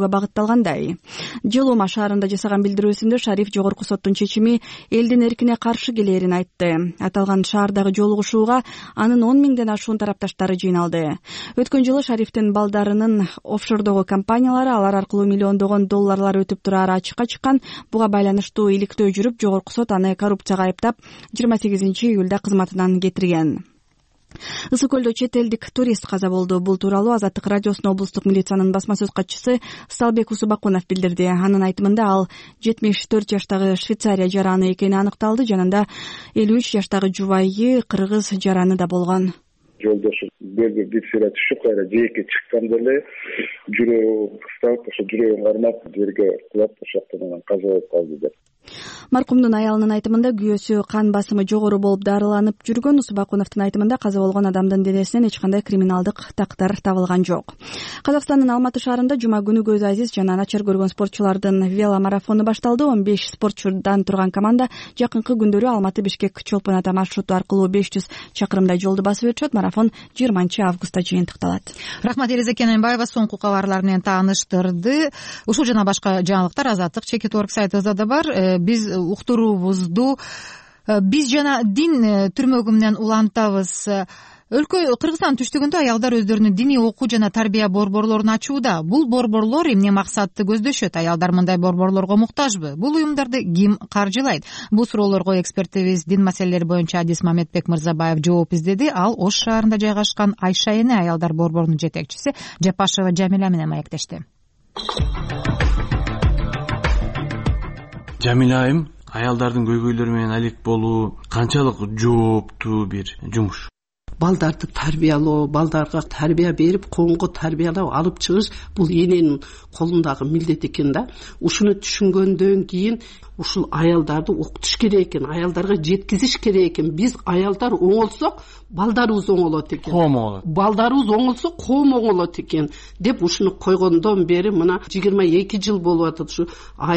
калгандай. Жылума шаарында жасаган билдирүүсүндө Шариф жогорку соттун чечими элдин эркине каршы келээрин айтты. Аталган шаардагы жолугушууга анын 10 миңден ашуун тарапташтары жыйналды. Өткөн жылы Шарифтин балдарынын офшордогу компаниялары алар аркылуу миллиондогон долларлар өтүп турары ачыкка чыккан. Буга байланыштуу иликтөө жүрүп, жогорку сот аны коррупцияга айыптап 28 июлда кызматынан кетирген. Ысык көлдө чет элдик турист каза болду. Бул тууралуу Азаттык радиосуна облустук милициянын басма сөз катчысы Салбек Усубакунов билдирди. Анын айтымында ал 74 жаштагы Швейцария жараны экени аныкталды. Жанында 53 жаштагы жубайы кыргыз жараны да болгон. Жолдошу бөлбө бипсире түшүп кайра жээкке чыкканда эле жүрөгү кысталып, ошо жүрөгүн кармап жерге кулап ошоктон каза болуп калды деп. Маркумдун аялынын айтымында күйөөсү кан басымы жогору болуп дарыланып жүргөн. Усубакуновдун айтымында каза болгон адамдын денесинен эч кандай криминалдык тактар табылган жок. Казакстандын Алматы шаарында жума күнү көзү азиз жана начар көргөн спортчулардын веломарафону башталды. 15 спортчудан турган команда жакынкы күндөрү Алматы-Бишкек чолпонаты маршруту аркылуу 500 чакырымдай жолду басып өтүшөт. Марафон 20 августта жыйынтыкталат. Рахмат, Элиза Кененбаева соңку кабарлар менен тааныштырды. Ушул жана башка жаңылыктар Азаттык Чекит.орг сайтыбызда да бар. Биз уктуруубузду биз жана дин түрмөгү менен улантабыз. Өлкө Кыргызстан түштүгүндө аялдар өздөрүнүн диний окуу жана тарбия борборлорун ачууда. Бул борборлор эмне максатты көздөшөт? Аялдар мындай борборлорго муктажбы? Бул уюмдарды ким каржылайт? Бул суроолорго экспертибиз дин маселелери боюнча Адис Мамедбек Мырзабаев жооп издеди. Ал Ош шаарында жайгашкан Айша эне аялдар борборунун жетекчиси Жапашева Жамиля менен маектешти. Жамиля айым, аялдардын көйгөйлөрү менен алек болуу канчалык жооптуу бир жумуш? Балдарды тарбиялоо, балдарга тарбия берип, коомго тарбиялап алып чыгыш бул эненин колундагы милдет экен да. Ушуну түшүнгөндөн кийин ушул аялдарды окутуш керек экен, аялдарга жеткизиш керек экен. Биз аялдар оңолсок, балдарыбыз оңолот экен. Коом оңолот. Балдарыбыз оңолсо, коом оңолот экен деп ушуну койгондон бери мына 22 жыл болуп атат. Ушу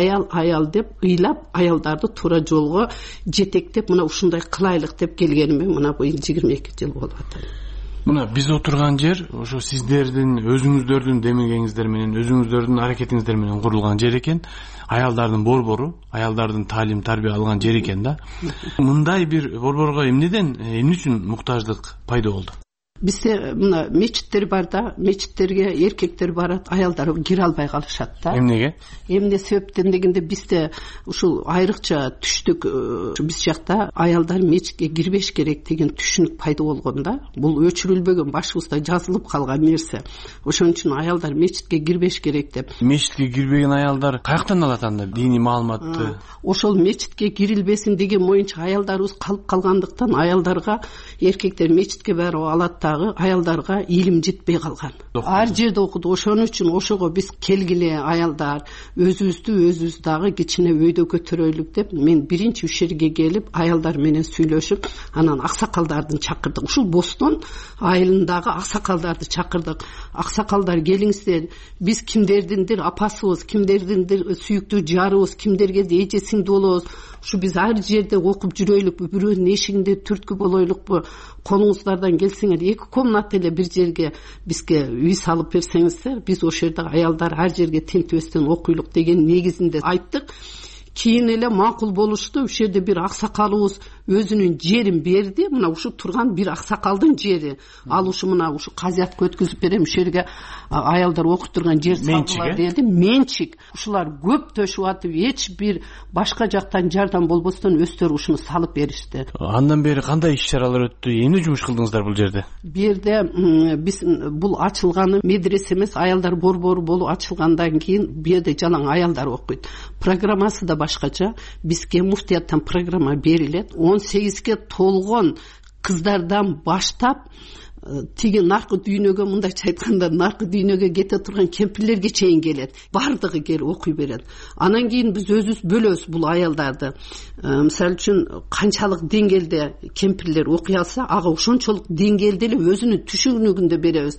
аял деп ыйлап, аялдарды туура жолго жетектеп, мына ушундай кылайлык деп келгениме мына быйыл 22 жыл болуп атат. Мына биз отурган жер ошо сиздердин өзүңүздөрдүн демегениңиздер менен, өзүңүздөрдүн аракетиңиздер менен курулган жер экен. Аялдардын борбору, аялдардын таалим тарбия алган жер экен да. Мындай бир борборго эмне үчүн муктаждык пайда болду? Бизде мына мечиттер бар да, мечиттерге эркектер барат, аялдар кире албай калышат да. Эмнеге? Эмне себептен дегенде бизде ушул айрыкча түштүк биз жакта аялдар мечитке кирбеш керек деген түшүнүк пайда болгон да. Бул өчүрүлбөгөн, башыбызда жазылып калган нерсе. Ошон үчүн аялдар мечитке кирбеш керек деп. Мечитке кирбеген аялдар каяктан алат анда диний маалыматты? Ошол мечитке кирилбесин деген боюнча аялдарыбыз калып калгандыктан аялдарга эркектер мечитке барып алат, аялдарга илим жетпей калган. Ар жерде окуду. Ошон үчүн ошого биз келгиле аялдар өзүбүз дагы кичине өйдө көтөрөлүк деп мен биринчи ушерге келип аялдар менен сүйлөшүп, анан аксакалдарды чакырдык. Ушул Бостон айылындагы аксакалдарды чакырдык. Аксакалдар келиңиздер, биз кимдердиндир апасыбыз, кимдердиндир сүйүктүү жарыбыз, кимдерге эже сиңди болобуз. Ушу биз ар жерде окуп жүрөйлүкпү, бирөөнүн эшигинде түрткү болойлукпу, колуңуздардан келсеңер 2 комната эле бир жерге бизге үй салып берсеңиздер, биз ошол жерде аялдар ар жерге тентебестен окуйлук деген негизинде айттык. Кийин эле макул болушту. Ушул жерде бир аксакалыбыз өзүнүн жерин берди. Мына ушу турган бир аксакалдын жери. Ал ушу мына ушу казятка өткүзүп берем, ушул жерге аялдар окуп турган жер салдылар деди. Менчик. Ушулар көп төшүп атып, эч бир башка жактан жардам болбостон өздөрү ушуну салып беришти. Андан бери кандай иш-чаралар өттү? Эмне жумуш кылдыңыздар бул жерде? Бу жерде биз бул ачылганы медресе эмес, аялдар борбору болуп ачылгандан кийин бу жерде жалаң аялдар окуйт. Программасы да башкача. Бизге муфтияттан программа берилет. 18ге толгон кыздардан баштап тиги наркы дүйнөгө, мындайча айтканда наркы дүйнөгө кете турган кемпирлерге чейин келет. Бардыгы келип окуй берет. Анан кийин биз өзүбүз бөлөбүз бул аялдарды. Мисалы үчүн канчалык деңгээлде кемпирлер окуй алса, ага ошончолук деңгээлде эле өзүнүн түшүнүгүндө беребиз.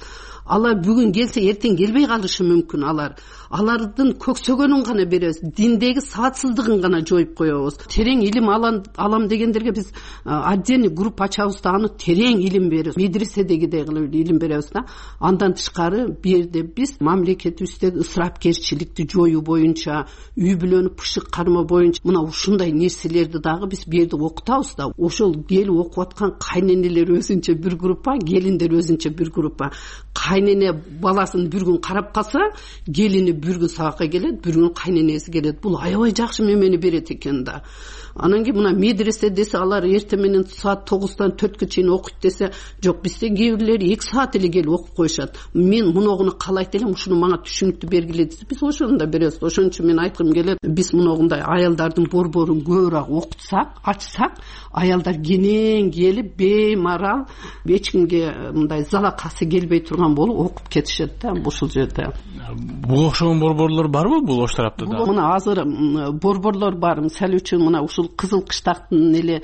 алар бүгүн келсе эртең келбей калышы мүмкүн. Алардын көксөгөнүн гана беребиз, диндеги сабатсыздыгын гана жоюп коебуз. Терең илим алам дегендерге биз отдельный группа ачабыз да аны терең илим беребиз, медреседегидей кылып илим беребиз да. Андан тышкары бу жерде биз мамлекетибиздеги ысырапкерчиликти жоюу боюнча, үй бүлөнү пышык кармоо боюнча мына ушундай нерселерди дагы биз бу жерде окутабыз да. Ошол келип окуп аткан кайненелер өзүнчө бир группа, келиндер өзүнчө бир группа. Кайнене баласын бир күн карап калса, келини бир күн сабакка келет, бир күн кайненеси келет. Бул аябай жакшы мемени берет экен да. Анан кийин мына медресе десе алар эртең менен саат 9-дан 4-кө чейин окуйт десе, жок, бизде кээ бирлери 2 саат эле келип окуп коюшат. Мен муногуну каалайт элем, ушуну мага түшүнүктүү бергиле десе, биз ошону да беребиз. Ошон үчүн мен айткым келет, биз муногундай аялдардын борборун көбүрөөк окутсак, ачсак, аялдар кенен келип беймарал, эч кимге мындай залакасы келбей турган болуп окуп кетишет да ушул жерде. Буга окшогон борборлор барбы бул ош тарапта да? Мына азыр борборлор бар. Мисалы үчүн мына ушул Кызыл Кыштактын эле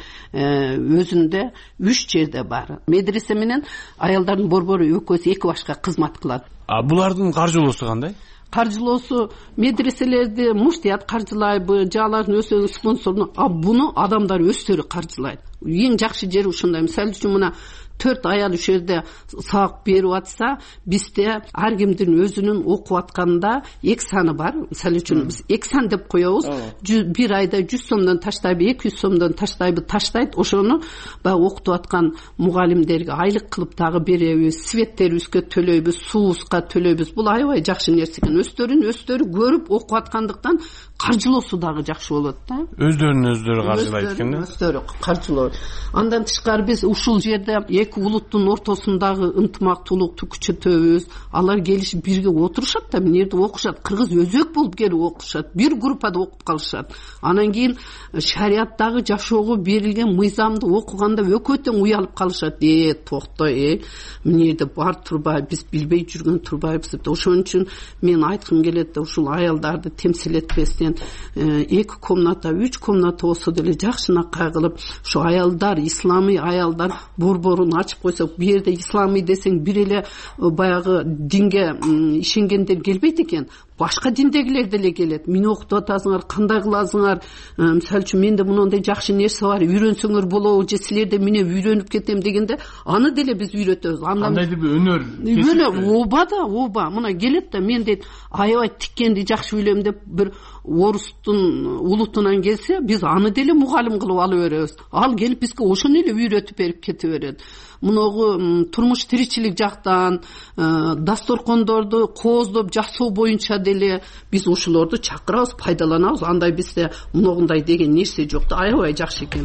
өзүндө 3 жерде бар. Медресе менен аялдардын борбору экөөсү эки башка кызмат кылат. Булардын каржылоосу кандай? Каржылоосу медреселерди муфтият каржылайбы, же алардын өздөрүнүн спонсору, буну адамдар өздөрү каржылайт. Эң жакшы жери ушундай. Мисалы үчүн мына 4 аял ушул жерде сабак берип атса, бизде ар кимдин өзүнүн окуп атканда 2 саны бар. Мисалы үчүн биз 2 сан деп коебуз. Бир айда 100 сомдон таштайбы, 200 сомдон таштайбы, таштайт. Ошону баягы окутуп аткан мугалимдерге айлык кылып дагы беребиз, светтерибизге төлөйбүз, суубузга төлөйбүз. Бул аябай жакшы нерсе экен. Өздөрү көрүп окуп аткандыктан каржылоосу дагы жакшы болот да. Өздөрүн каржылайт экен да. Өздөрү каржылоо. Андан тышкары биз ушул жерде эки улуттун ортосундагы ынтымактуулукту күчөтөбүз. Алар келишип бирге отурушат да, мына жерде окушат. Кыргыз өзөк болуп келип окушат. Бир группада окуп калышат. Анан кийин шариаттагы жашоого берилген мыйзамды окуганда экөө тең уялып калышат. Токтой, мына жерде бар турбай, биз билбей жүргөн турбайбыз деп. Ошон үчүн мен айткым келет да, ушул аялдарды темсил этпестен 2 комната, 3 комната болсо деле жакшынакай кылып, ушу аялдар, исламий аялдар борборун ачып койсок, бу жерде исламий десең бир эле баягы динге ишенгендер келбейт экен. Башка диндегилер деле келет. Мени окутуп атасыңар, кандай кыласыңар? Мисалы үчүн менде мындай жакшы нерсе бар, үйрөнсөңөр болобу, же силерде менен үйрөнүп кетем дегенде, аны деле биз үйрөтөбүз. Кандайдыр бир өнөр. Оба да, оба. Мына келет да, мен дейт, аябай тиккенди жакшы үйлөм деп бир орустун улутунан келсе, биз аны деле мугалим кылып алып беребиз. Ал келип бизге ошону эле үйрөтүп берип кете берет. Муногу турмуш тиричилик жактан, дасторкондорду кооздоп жасоо боюнча деле биз ушулорду чакырабыз, пайдаланабыз. Андай бизде муногундай деген нерсе жок да, аябай жакшы экен.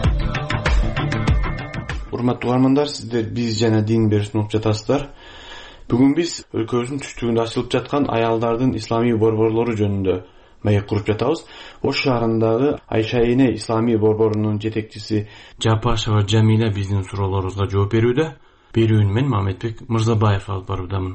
Урматтуу угармандар, сиздер биз жана дин берүүсүн угуп жатасыздар. Бүгүн биз өлкөбүздүн түштүгүндө ачылып жаткан аялдардын исламий борборлору жөнүндө маек куруп жатабыз. Ош шаарындагы Айша эне исламий борборунун жетекчиси Жапашева Жамиля биздин суроолорубузга жооп берүүдө. Берүүнү мен Мамедбек Мырзабаев алып баруудамын.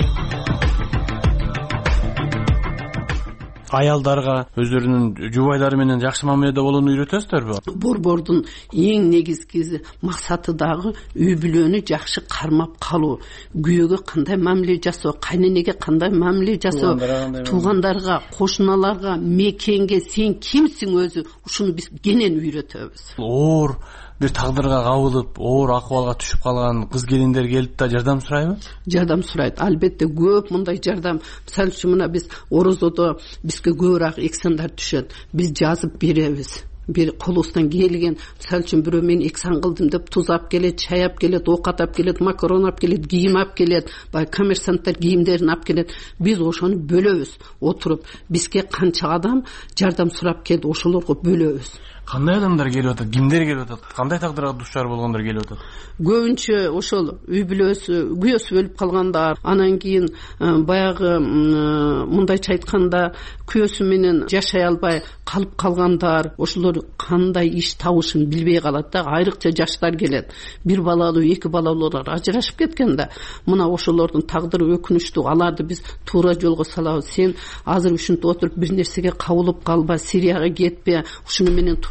Аялдарга өздөрүнүн жубайлары менен жакшы мамиледе болууну үйрөтөсүздөрбү? Борбордун эң негизги максаты дагы үй бүлөнү жакшы кармап калуу. Күйөөгө кандай мамиле жасоо, кайненеге кандай мамиле жасоо, туугандарга, кошуналарга, мекенге сен кимсиң өзү, ушуну биз кенен үйрөтөбүз. Оор бир тагдырга кабылып, оор акыбалга түшүп калган кыз келиндер келип да жардам сурайбы? Жардам сурайт. Албетте көп мындай жардам. Мисалы үчүн мына биз орозодо бизге көбүрөөк экземдар түшөт. Биз жазып беребиз. Бир колубуздан келген, мисалы үчүн бирөө мен экзам кылдым деп туз алып келет, чай алып келет, оокат алып келет, макарон алып келет, кийим алып келет, баягы коммерсанттар кийимдерин алып келет. Биз ошону бөлөбүз. Отуруп бизге канча адам жардам сурап келди, ошолорго бөлөбүз. Кандай адамдар келип атат? Кимдер келип атат? Кандай тагдырга дуушар болгондор келип атат? Көбүнчө ошол үй бүлөсү, күйөөсү өлүп калгандар, анан кийин баягы мындайча айтканда күйөөсү менен жашай албай калып калгандар, ошолор кандай иш табышын билбей калат да. Айрыкча жаштар келет. Бир балалуу, эки балалуулар ажырашып кеткен да. Мына ошолордун тагдыры өкүнүчтүү. Аларды биз туура жолго салабыз. Сен азыр ушинтип отуруп бир нерсеге кабылып калба, Сирияга кетпе, ушуну менен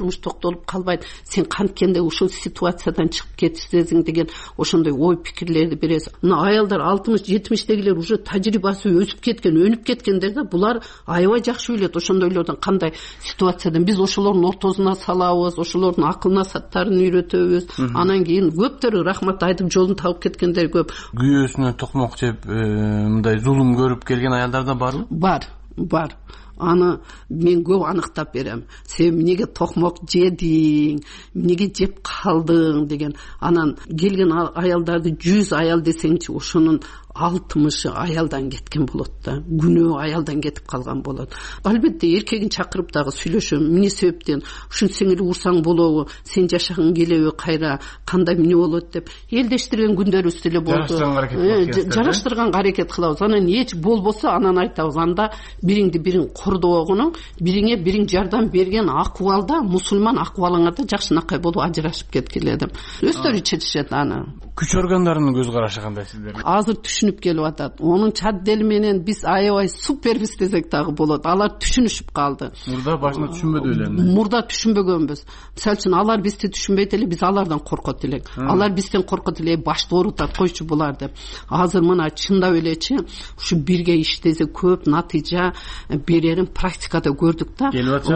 турмуш токтолуп калбайт, сен канткенде ушул ситуациядан чыгып кетсең деген ошондой ой пикирлерди бересиз. Мына аялдар 60-70дегилер уже тажрыйбасы өсүп кеткен, өнүп кеткендер да, булар аябай жакшы билет ошондойлордун кандай ситуациядан. Биз ошолордун ортосуна салабыз, ошолордун акыл насаттарын үйрөтөбүз. Анан кийин көптөр рахмат айтып жолун табып кеткендер көп. Күйөөсүнө токмок жеп, мындай зулум көрүп келген аялдар да барбы? Бар. Аны мен көп аныктап берем. Сен эмнеге токмок жедиң, эмнеге жеп калдың деген. Анан келген аялдарды 100 аял десеңчи, ошонун 60 аялдан кеткен болот да. Күнөө аялдан кетип калган болот. Албетте эркегин чакырып дагы сүйлөшөм. Эмне себептен ушун сеңири урсаң болобу, сен жашагың келеби, кайра кандай эмне болот деп элдештирген күндөрүбүз деле болду. Жараштырганга аракет кылабыз. Анан эч болбосо анан айтабыз, анда бириңди бириң кордобогонуң, бириңе бириң жардам берген акыбалда, мусулман акыбалыңа да жакшынакай болуп ажырашып кеткиле деп. Өздөрү чечишет аны. Күч органдарынын көз карашы кандай сиздердин? Азыр түшүнүп келип атат. Онун чат дели менен биз аябай супербиз десек дагы болот. Алар түшүнүшүп калды. Мурда башында түшүнбөдү эле. Мурда түшүнбөгөнбүз. Мисалы үчүн алар бизди түшүнбөйт эле, биз алардан коркот элек. Алар бизден коркот эле, башты оорутат койчу булар деп. Азыр мына чындап элечи, ушу бирге иштесе көп натыйжа берерин практикада көрдүк да.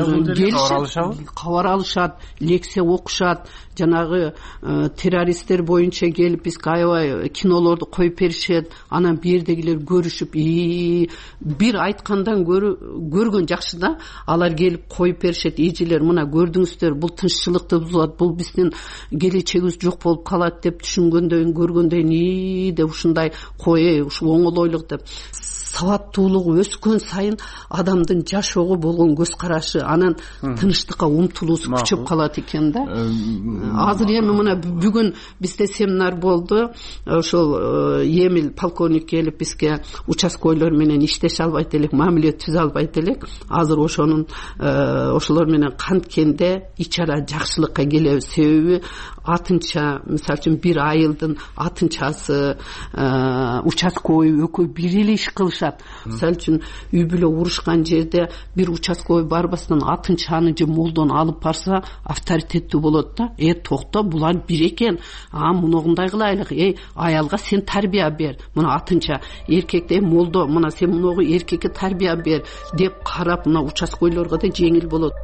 Кабар алышат, лекция окушат, жанагы террористтер боюнча келип бизге аябай кинолорду коюп беришет. Анан бирдегилер көрүшүп, бир айткандан көргөн жакшы да. Алар келип коюп беришет, эжелер мына көрдүңүздөр, бул тынччылыкты бузат, бул биздин келечегибиз жок болуп калат деп түшүнгөндөн көргөндөн деп ушундай ушу оңолойлук деп. Сабаттуулугу өскөн сайын адамдын жашоого болгон көз карашы, анан тынчтыкка умтулуусу күчөп калат экен да. Азыр эми мына бүгүн бизде семинар болду. Ошол Эмил полковник келип бизге участкойлор менен иштеше албайт элек, мамиле түзө албайт элек. Азыр ошолор менен канткенде ичара жакшылыкка келебиз. Себеби атынча, мисалы үчүн бир айылдын атынчасы, участкой экөө бир эле иш кылышат. Мисалы үчүн үй бүлө урушкан жерде бир участкой барбастан атынчаны же молдону алып барса авторитеттүү болот да. Токто, булар бир экен. Мунугундай кылайлык. Аялга сен тарбия бер. Мына атынча эркекте молдо, мына сен мунугу эркекке тарбия бер деп карап, мына участкойлорго да жеңил болот.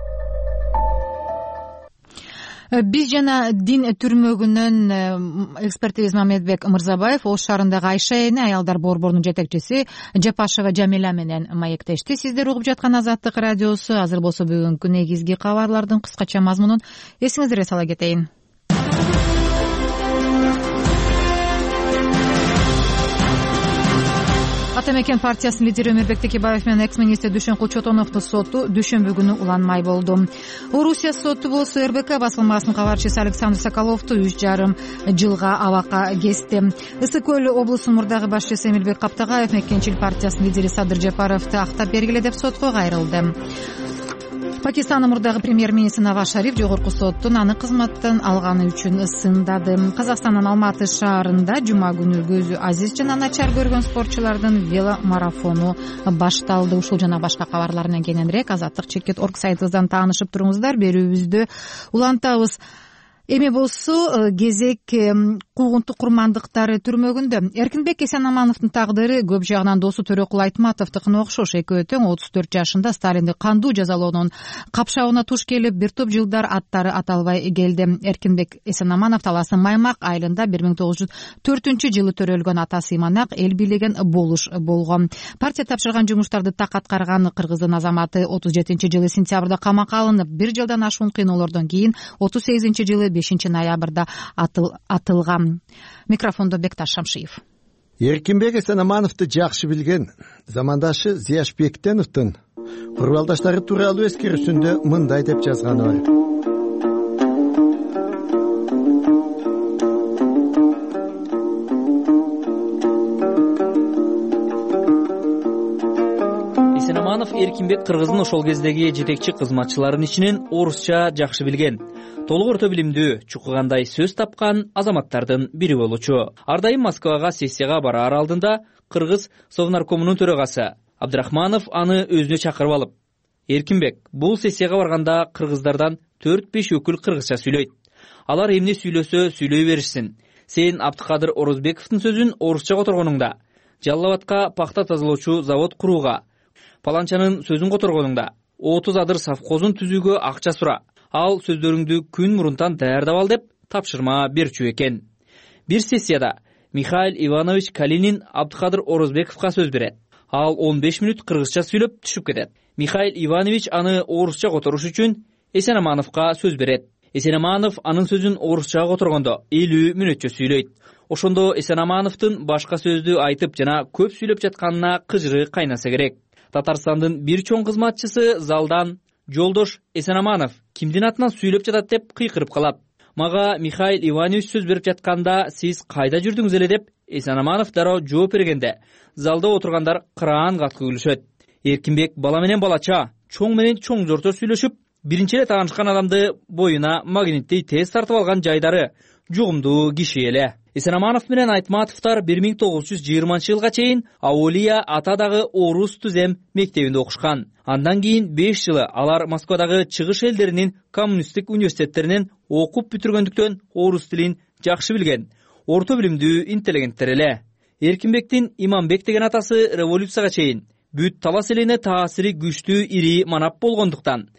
Биз жана дин түрмөгүнөн экспертибиз Мамедбек Мырзабаев Ош шаарындагы Айша эне аялдар борборунун жетекчиси Жапашева Жамиля менен маектешти. Сиздер угуп жаткан Азаттык радиосу. Азыр болсо бүгүнкү негизги кабарлардын кыскача мазмунун эсиңиздерге сала кетейин. Ата Мекен партиясынын лидери Өмүрбек Текебаев менен экс-министр Дүйшөн Кучотоновдун соту дүйшөмбү күнү уланмай болду. Орусия соту болсо РБК басылмасынын кабарчысы Александр Соколовду 3,5 жылга абакка кести. Ысык көл облусунун мурдагы башчысы Эмилбек Каптагаев Меккенчил партиясынын лидери Садыр Жапаровду актап бергиле деп сотко кайрылды. Пакистандын мурдагы премьер-министри Наваз Шариф жогорку соттун аны кызматтан алганы үчүн сындады. Казакстандын Алматы шаарында жума күнү көзү азиз жана начар көргөн спортчулардын веломарафону башталды. Ушул жана башка кабарлар менен кененирээк Азаттык.org сайтыбыздан таанышып туруңуздар. Берүүбүздү улантабыз. Эми болсо кезек куугунтук курмандыктары түрмөгүндө. Эркинбек Эсенамановдун тагдыры көп жагынан досу Төрөкул Айтматовдукуна окшош. Экөө тең 34 жашында Сталинди кандуу жазалоонун капшабына туш келип, бир топ жылдар аттары аталбай келди. Эркинбек Эсенаманов Таластын Маймак айылында 1904-жылы төрөлгөн. Атасы Иманак эл бийлеген болуш болгон. Партия тапшырган жумуштарды так аткарган кыргыздын азаматы 37-жылы сентябрда камакка алынып, 1 жылдан ашуун кыйноолордон кийин 38-жылы 5 ноябрда атылган. Микрофондо Бекташ Шамшиев. Эркинбек Эсенамановду жакшы билген замандашы Зияш Бектеновдун курбалдаштары тууралуу эскерүүсүндө мындай деп жазганы бар. Эсенаманов Эркинбек кыргыздын ошол кездеги жетекчи кызматчыларынын ичинен орусча жакшы билген, толук орто билимдүү, чукугандай сөз тапкан азаматтардын бири болчу. Ар дайым Москвага сессияга бараар алдында кыргыз Совнаркомунун төрагасы Абдрахманов аны өзүнө чакырып алып, Эркинбек бул сессияга барганда кыргыздардан 4-5 өкүл кыргызча сүйлөйт. Алар эмне сүйлөсө сүйлөй беришсин. Сен Абдыкадыр Орозбековдун сөзүн орусча которгонуңда, Жалал Абадка пахта тазалоочу завод курууга, паланчанын сөзүн которгонуңда, 30 адыр совхозун түзүүгө акча сура. Ал сөздөрүңдү күн мурунтан даярдап ал деп тапшырма берчү экен. Бир сессияда Михаил Иванович Калинин Абдыкадыр Орозбековго сөз берет. Ал 15 мүнөт кыргызча сүйлөп түшүп кетет. Михаил Иванович аны орусча которуш үчүн Эсенамановго сөз берет. Эсенаманов анын сөзүн орусча которгондо 50 мүнөтчө сүйлөйт. Ошондо Эсенамановдун башка сөздү айтып жана көп сүйлөп жатканына кыжыры кайнаса керек. Татарстандын бир чоң кызматчысы залдан «Жолдош Эсенаманов кимдин атынан сүйлөп жатат» деп кыйкырып калат. Мага Михаил Иванович сөз берип жатканда сиз кайда жүрдүңүз эле деп Эсенаманов дароо жооп бергенде залда отургандар кыраан каткы күлүшөт. Эркинбек бала менен балача, чоң менен чоң жорто сүйлөшүп, биринчи эле таанышкан адамды боюна магниттей тез тартып алган жайдары жугумдуу киши эле. Эсенаманов менен Айтматовдор 1920-жылга чейин Аулия атадагы орус түзем мектебинде окушкан. Андан кийин 5 жылы алар Москвадагы чыгыш элдеринин коммунисттик университеттеринен окуп бүтүргөндүктөн орус тилин жакшы билген, орто билимдүү интеллигенттер эле. Эркинбектин Иманбек деген атасы революцияга чейин бүт талас элине таасири күчтүү ири манап болгондуктан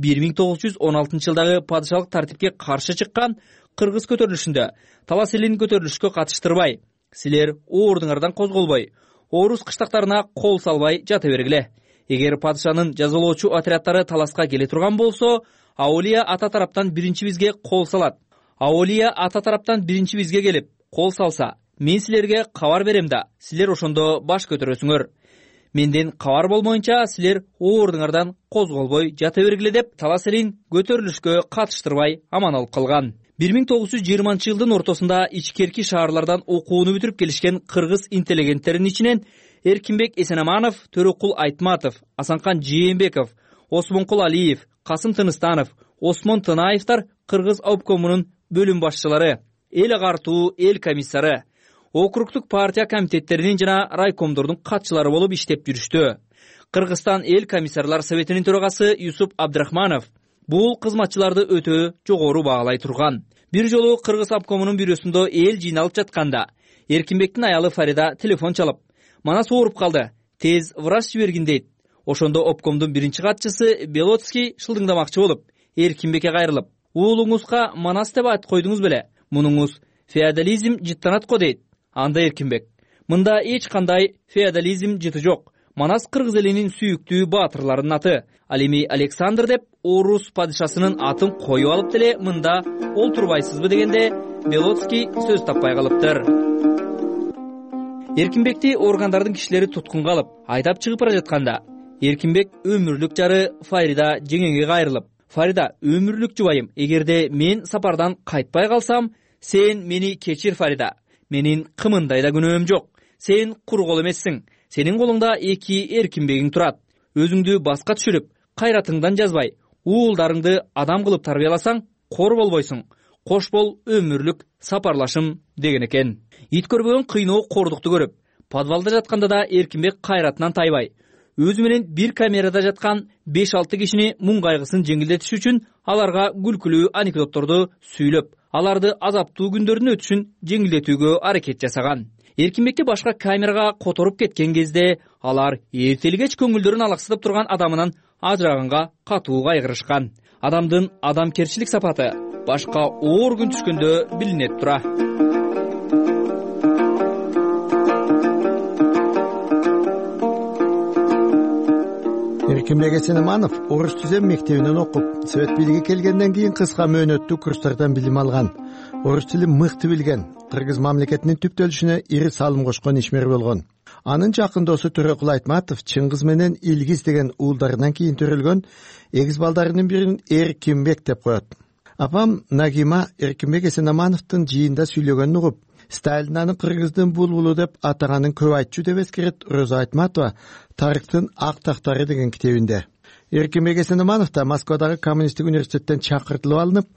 1916-жылдагы падышалык тартипке каршы чыккан кыргыз көтөрүлүшүндө талас элин көтөрүлүшкө катыштырбай, силер ордуңардан козголбой, орус кыштактарына кол салбай жата бергиле. Эгер падышанын жазалоочу отряддары таласка келе турган болсо, Аулия ата тараптан биринчи бизге кол салат. Аулия ата тараптан биринчи бизге келип кол салса, мен силерге кабар берем да, силер ошондо баш көтөрөсүңөр. Менден кабар болмоюнча силер ордуңардан козголбой жата бергиле деп талас элин көтөрүлүшкө катыштырбай аман алып калган. 1920-жылдын ортосунда ичкерки шаарлардан окууну бүтүрүп келишкен кыргыз интеллигенттеринин ичинен Эркинбек Эсенаманов, Төрөкул Айтматов, Асанкан Жээнбеков, Осмонкул Алиев, Касым Тыныстанов, Осмон Тынаевдер кыргыз обкомунун бөлүм башчылары, эл агартуу эл комиссары, округдук партия комитеттеринин жана райкомдордун катчылары болуп иштеп жүрүштү. Кыргызстан эл комиссарлар советинин төрагасы Юсуп Абдрахманов бул кызматчыларды өтө жогору баалай турган. Бир жолу кыргыз обкомунун бюросунда эл жыйналып жатканда Эркинбектин аялы Фарида телефон чалып, «Манас ооруп калды, тез врач жибергин» дейт. Ошондо обкомдун биринчи катчысы Белоцкий шылдыңдамакчы болуп, Эркинбекке кайрылып, «Уулуңузга Манас деп айт койдуңуз беле? Мунуңуз феодализм жыттанат го» дейт. Анда Эркинбек, «Мында эч кандай феодализм жыты жок. Манас кыргыз элинин сүйүктүү баатырларынын аты. Ал эми Александр деп орус падышасынын атын коюп алып деле мында олтурбайсызбы» дегенде Белоцкий сөз таппай калыптыр. Эркинбекти органдардын кишилери туткунга алып, айдап чыгып бара жатканда, Эркинбек өмүрлүк жары Фарида жеңеңе кайрылып, «Фарида, өмүрлүк жубайым, эгерде мен сапардан кайтпай калсам, сен мени кечир Фарида. Менин кымындай да күнөөм жок. Сен кур кол эмессиң. Сенин колуңда 2 Эркинбегиң турат. Өзүңдү баска түшүрүп, кайратыңдан жазбай, уулдарыңды адам кылып тарбияласаң, кор болбойсуң. Кош бол өмүрлүк сапарлашым» деген экен. Ит көрбөгөн кыйноо кордукту көрүп, подвалда жатканда да Эркинбек кайратынан тайбай, өзү менен бир камерада жаткан 5-6 кишини муң кайгысын жеңилдетиш үчүн аларга күлкүлүү анекдотторду сүйлөп, аларды азаптуу күндөрдүн өтүшүн жеңилдетүүгө аракет жасаган. Эркинбекти башка камерага которуп кеткен кезде алар эртелгеч көңүлдөрүн алаксытып турган адамынан ажыраганга катуу кайгырышкан. Адамдын адамкерчилик сапаты башка оор күн түшкөндө билинет тура. Эркинбек Эсенаманов орус түзем мектебинен окуп, совет бийлиги келгенден кийин кыска мөөнөттүү курстардан билим алган. Орус тилин мыкты билген, кыргыз мамлекетинин түптөлүшүнө ири салым кошкон ишмер болгон. Анын жакын досу Төрөкул Айтматов Чыңгыз менен Илгиз деген уулдарынан кийин төрөлгөн эгиз балдарынын бирин Эркинбек деп коет. Апам Нагима Эркинбек Эсенамановдун жыйында сүйлөгөнүн угуп, Сталин аны кыргыздын булбулу деп атаганын көп айтчу деп эскерет Роза Айтматова «Тарыхтын ак тактары» деген китебинде. Эркинбек Эсенаманов да Москвадагы коммунисттик университеттен чакыртылып алынып,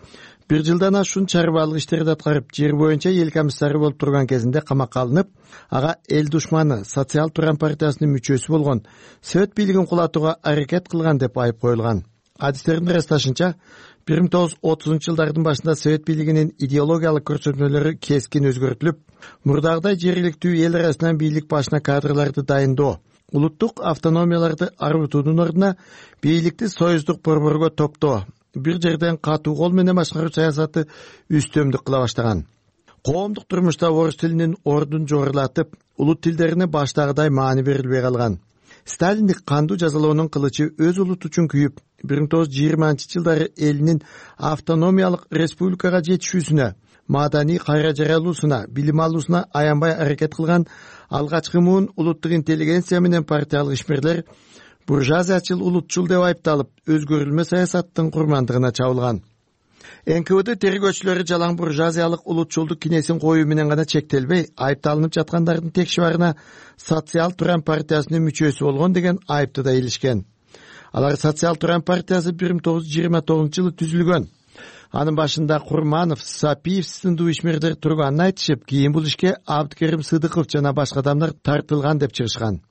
1 жылдан ашуун чарбалык иштерди аткарып жер боюнча эл комиссары болуп турган кезинде камакка алынып, ага эл душманы Социал Туран партиясынын мүчөсү болгон Совет бийлигин кулатууга аракет кылган деп айып коюлган. Адистердин ырасташынча 1930 жылдардын башында Совет бийлигинин идеологиялык көрсөтмөлөрү кескин өзгөртүлүп, мурдагыдай жергиликтүү эл арасынан бийлик башына кадрларды дайындоо, улуттук автономияларды арбытуунун ордуна бийликти союздук борборго топтоо, бир жерден катуу кол менен башкаруу саясаты үстөмдүк кыла баштаган. Коомдук турмушта орус тилинин ордун жогорулатып, улут тилдерине баштагыдай маани берилбей калган. Сталиндик кандуу жазалоонун кылычы өз улут үчүн күйүп, 1920-жылдары элинин автономиялык республикага жетишүүсүнө, маданий кайра жаралуусуна, билим алуусуна аянбай аракет кылган алгачкы муун улуттук интеллигенция менен партиялык ишмерлер буржуазиячыл улутчул деп айыпталып, өзгөрүлмө саясаттын курмандыгына чабылган. НКВД тергөөчүлөрү жалаң буржуазиялык улутчулдук кинесин коюу менен гана чектелбей, айыпталынып жаткандардын тек шыбарына Социал Туран партиясынын мүчөсү болгон деген айыпты да илишкен. Алар Социал Туран партиясы 1929-жылы түзүлгөн. Анын башында Курманов, Сапиев сындуу ишмерлер турганын айтышып, кийин бул ишке Абдыкерим Сыдыков жана башка адамдар тартылган деп чыгышкан.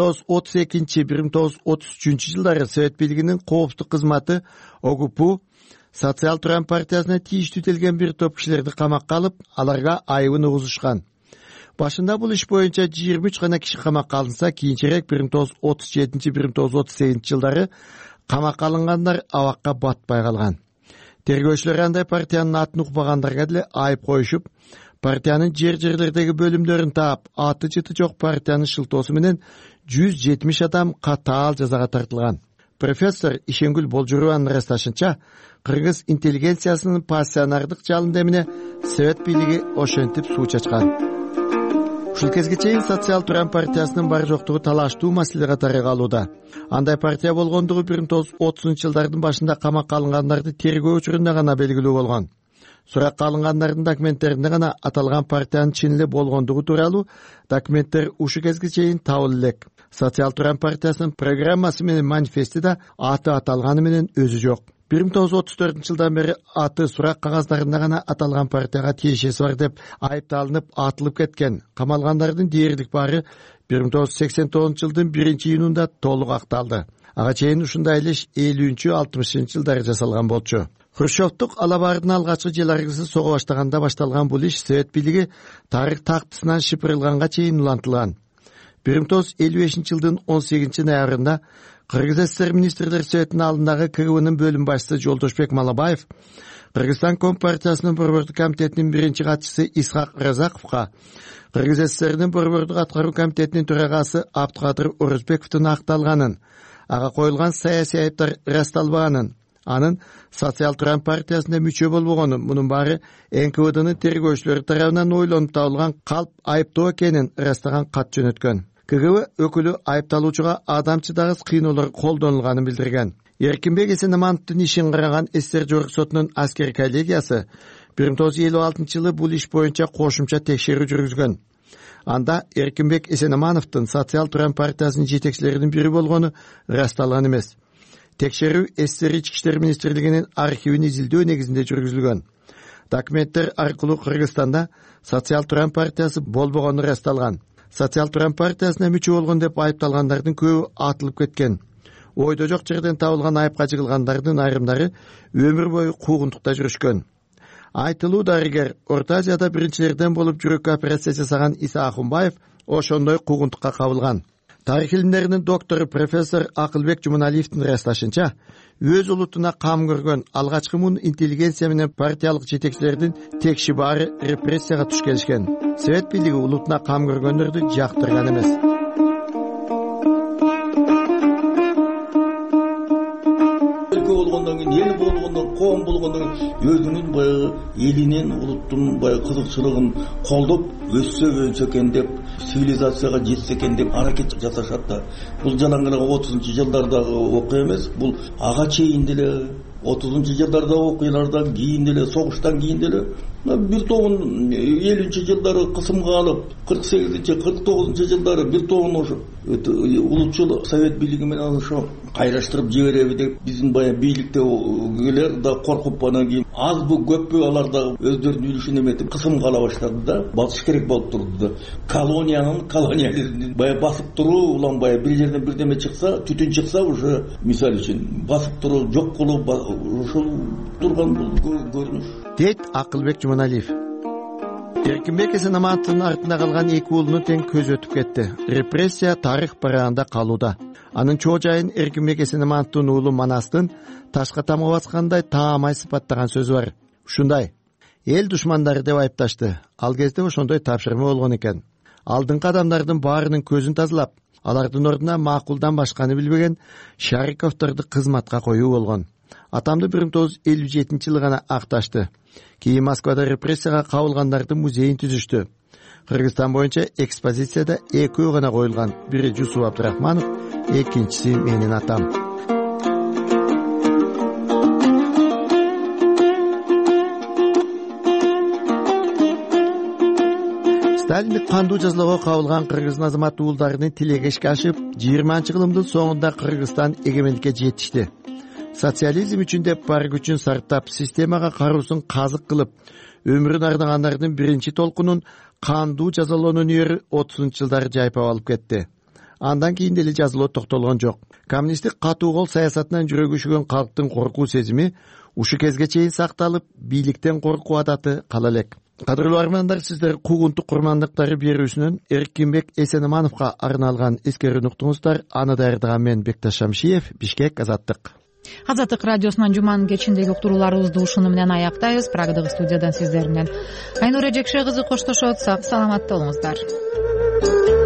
1932-1933 жылдары Совет бийлигинин коопсуздук кызматы ОГПУ Социал Туран партиясына тийиштүү келген бир топ кишилерди камакка алып, аларга айыбын угузушкан. Башында бул иш боюнча 23 гана киши камакка алынса, кийинчерээк 1937-1938 жылдары камакка алынгандар абакка батпай калган. Тергөөчүлөр андай партиянын атын укпагандарга деле айып коюшуп, партиянын жерлердеги бөлүмдөрүн таап, аты жыты жок партиянын шылтоосу менен 170 адам катаал жазага тартылган. Профессор Ишенгүл Болжуруанын ырасташынча, кыргыз интеллигенциясынын пассионардык жалынды эмне Совет бийлиги ошентип суу чачкан. Ушул кезге чейин Социал Туран партиясынын бар жоктугу талаштуу маселе катары калууда. Андай партия болгондугу 1930-жылдардын башында камакка алынгандарды тергөө учурунда гана белгилүү болгон. Суракка алынгандардын документтеринде гана аталган партиянын чын эле болгондугу тууралуу документтер ушул кезге чейин табыла элек. Социал Туран партиясынын программасы менен манифести да аты аталганы менен өзү жок. 1934-жылдан бери аты сурак кагаздарында гана аталган партияга тиешеси бар деп айыпталынып атылып кеткен. Камалгандардын дээрлик баары 1989-жылдын 1-июнунда толук акталды. Ага чейин ушундай эле 50-60-жылдары жасалган болчу. Хрущевдук алабардын алгачкы желаргысы сого баштаганда башталган бул иш Совет бийлиги тарых тактысынан шыпырылганга чейин улантылган. 1955-жылдын 18-ноябрында Кыргыз СССР министрлер советинин алдындагы КГБнын бөлүм башчысы Жолдошбек Малабаев Кыргызстан Компартиясынын борбордук комитетинин биринчи катчысы Исхак Разаковго, Кыргыз СССРдин борбордук аткаруу комитетинин төрагасы Абдыкадыр Орозбековдун акталганын, ага коюлган саясий айыптар ырасталбаганын, анын Социал Туран партиясында мүчө болбогонун, мунун баары НКВДнын тергөөчүлөрү тарабынан ойлонуп табылган калп айыптоо экенин ырастаган кат жөнөткөн. КГБ өкүлү айыпталуучуга адамчыдагыс кыйноолор колдонулганын билдирген. Эркинбек Эсенамановдун ишин караган СССР жогорку сотунун аскер коллегиясы 1956-жылы бул иш боюнча кошумча текшерүү жүргүзгөн. Анда Эркинбек Эсенамановдун Социал Туран партиясынын жетекчилеринин бири болгону ырасталган эмес. Текшерүү СССР Ички иштер министрлигинин архивин изилдөө негизинде жүргүзүлгөн. Документтер аркылуу Кыргызстанда Социал Туран партиясы болбогону ырасталган. Социал Туран партиясына мүчө болгон деп айыпталгандардын көбү атылып кеткен. Ойдо жок жерден табылган айыпка жыгылгандардын айрымдары өмүр бою куугунтукта жүрүшкөн. Айтылуу дарыгер Орто Азияда биринчилерден болуп жүрөккө операция жасаган Иса Ахунбаев ошондой куугунтукка кабылган. Тарих илимдеринин доктору профессор Акылбек Жуманалиевдин ырасташынча, өз улутуна кам көргөн алгачкы муун интеллигенция менен партиялык жетекчилердин тек шибаары репрессияга туш келишкен. Совет бийлиги улутуна кам көргөндөрдү жактырган эмес. Болгондон кийин эл болгондон коом болгондон өзүнүн баягы элинин улуттун баягы кызыкчылыгын колдоп өссө экен деп, цивилизацияга жетсе экен деп аракет жасашат да. Бул жалаңгырага 30-жылдардагы окуя эмес, бул ага чейин деле 30-жылдардагы окуялардан кийин деле, согуштан кийин деле бир тобун 50-жылдары кысымга алып, 48-49-жылдары бир тобун ошо улутчул Совет бийлиги менен ошо кайраштырып жибереби деп биздин баягы бийликтегилер да коркуп анан кийин азбы көппү алар да өздөрүнүн үлүшүн эметип кысымга ала баштады да, басыш керек болуп турду да. Колониялизмин баягы басып туруу, улам баягы бир жерден бирдеме чыкса, түтүн чыкса уже мисал үчүн басып туруу, жок кылуу ушул турган көрүнүш. Дейт Акылбек Жуманалиев. Эркинбек Эсенамановдун артында калган эки уулунун тең көзү өтүп кетти. Репрессия тарых барагында калууда. Анын чоо жайын Эркинбек Эсенамановдун уулу Манастын ташка тамга баскандай таамай сыпаттаган сөзү бар. Ушундай: эл душмандары деп айыпташты. Ал кезде ошондой тапшырма болгон экен. Алдыңкы адамдардын баарынын көзүн тазалап, алардын ордуна макулдан башканы билбеген Шариковдорду кызматка коюу болгон. Атамды 1957-жылы гана акташты. Кийин Москвада репрессияга кабылгандардын музейин түзүштү. Кыргызстан боюнча экспозицияда экөө гана коюлган. Бири Жусуп Абдурахманов, экинчиси менин атам. Сталиндик кандуу жазалоого кабылган кыргыз азамат уулдарынын тилегешке ашып, 20-кылымдын соңунда Кыргызстан эгемендикке жетишти. Социализм үчүн деп бар күчүн сарптап, системага каруусун казык кылып, өмүрүн ардагандардын биринчи толкунун кандуу жазалоонун үйөрү 30-жылдары жайпап алып кетти. Андан кийин деле жазалоо токтолгон жок. Коммунисттик катуу кол саясатынан жүрөгү үшүгөн калктын коркуу сезими ушу кезге чейин сакталып, бийликтен коркуу адаты кала элек. Кадырлуу армандар, сиздер куугунтук курмандыктары берүүсүнөн Эркинбек Эсенамановго арналган эскерүүнү уктуңуздар. Аны даярдаган мен Бекташ Шамшиев, Бишкек, Азаттык. Азаттык радиосунан жуманын кечиндеги уктурууларыбызды ушуну менен аяктайбыз. Прагадагы студиядан сиздер менен Айнура Жекше кызы коштошот. Сак саламатта болуңуздар.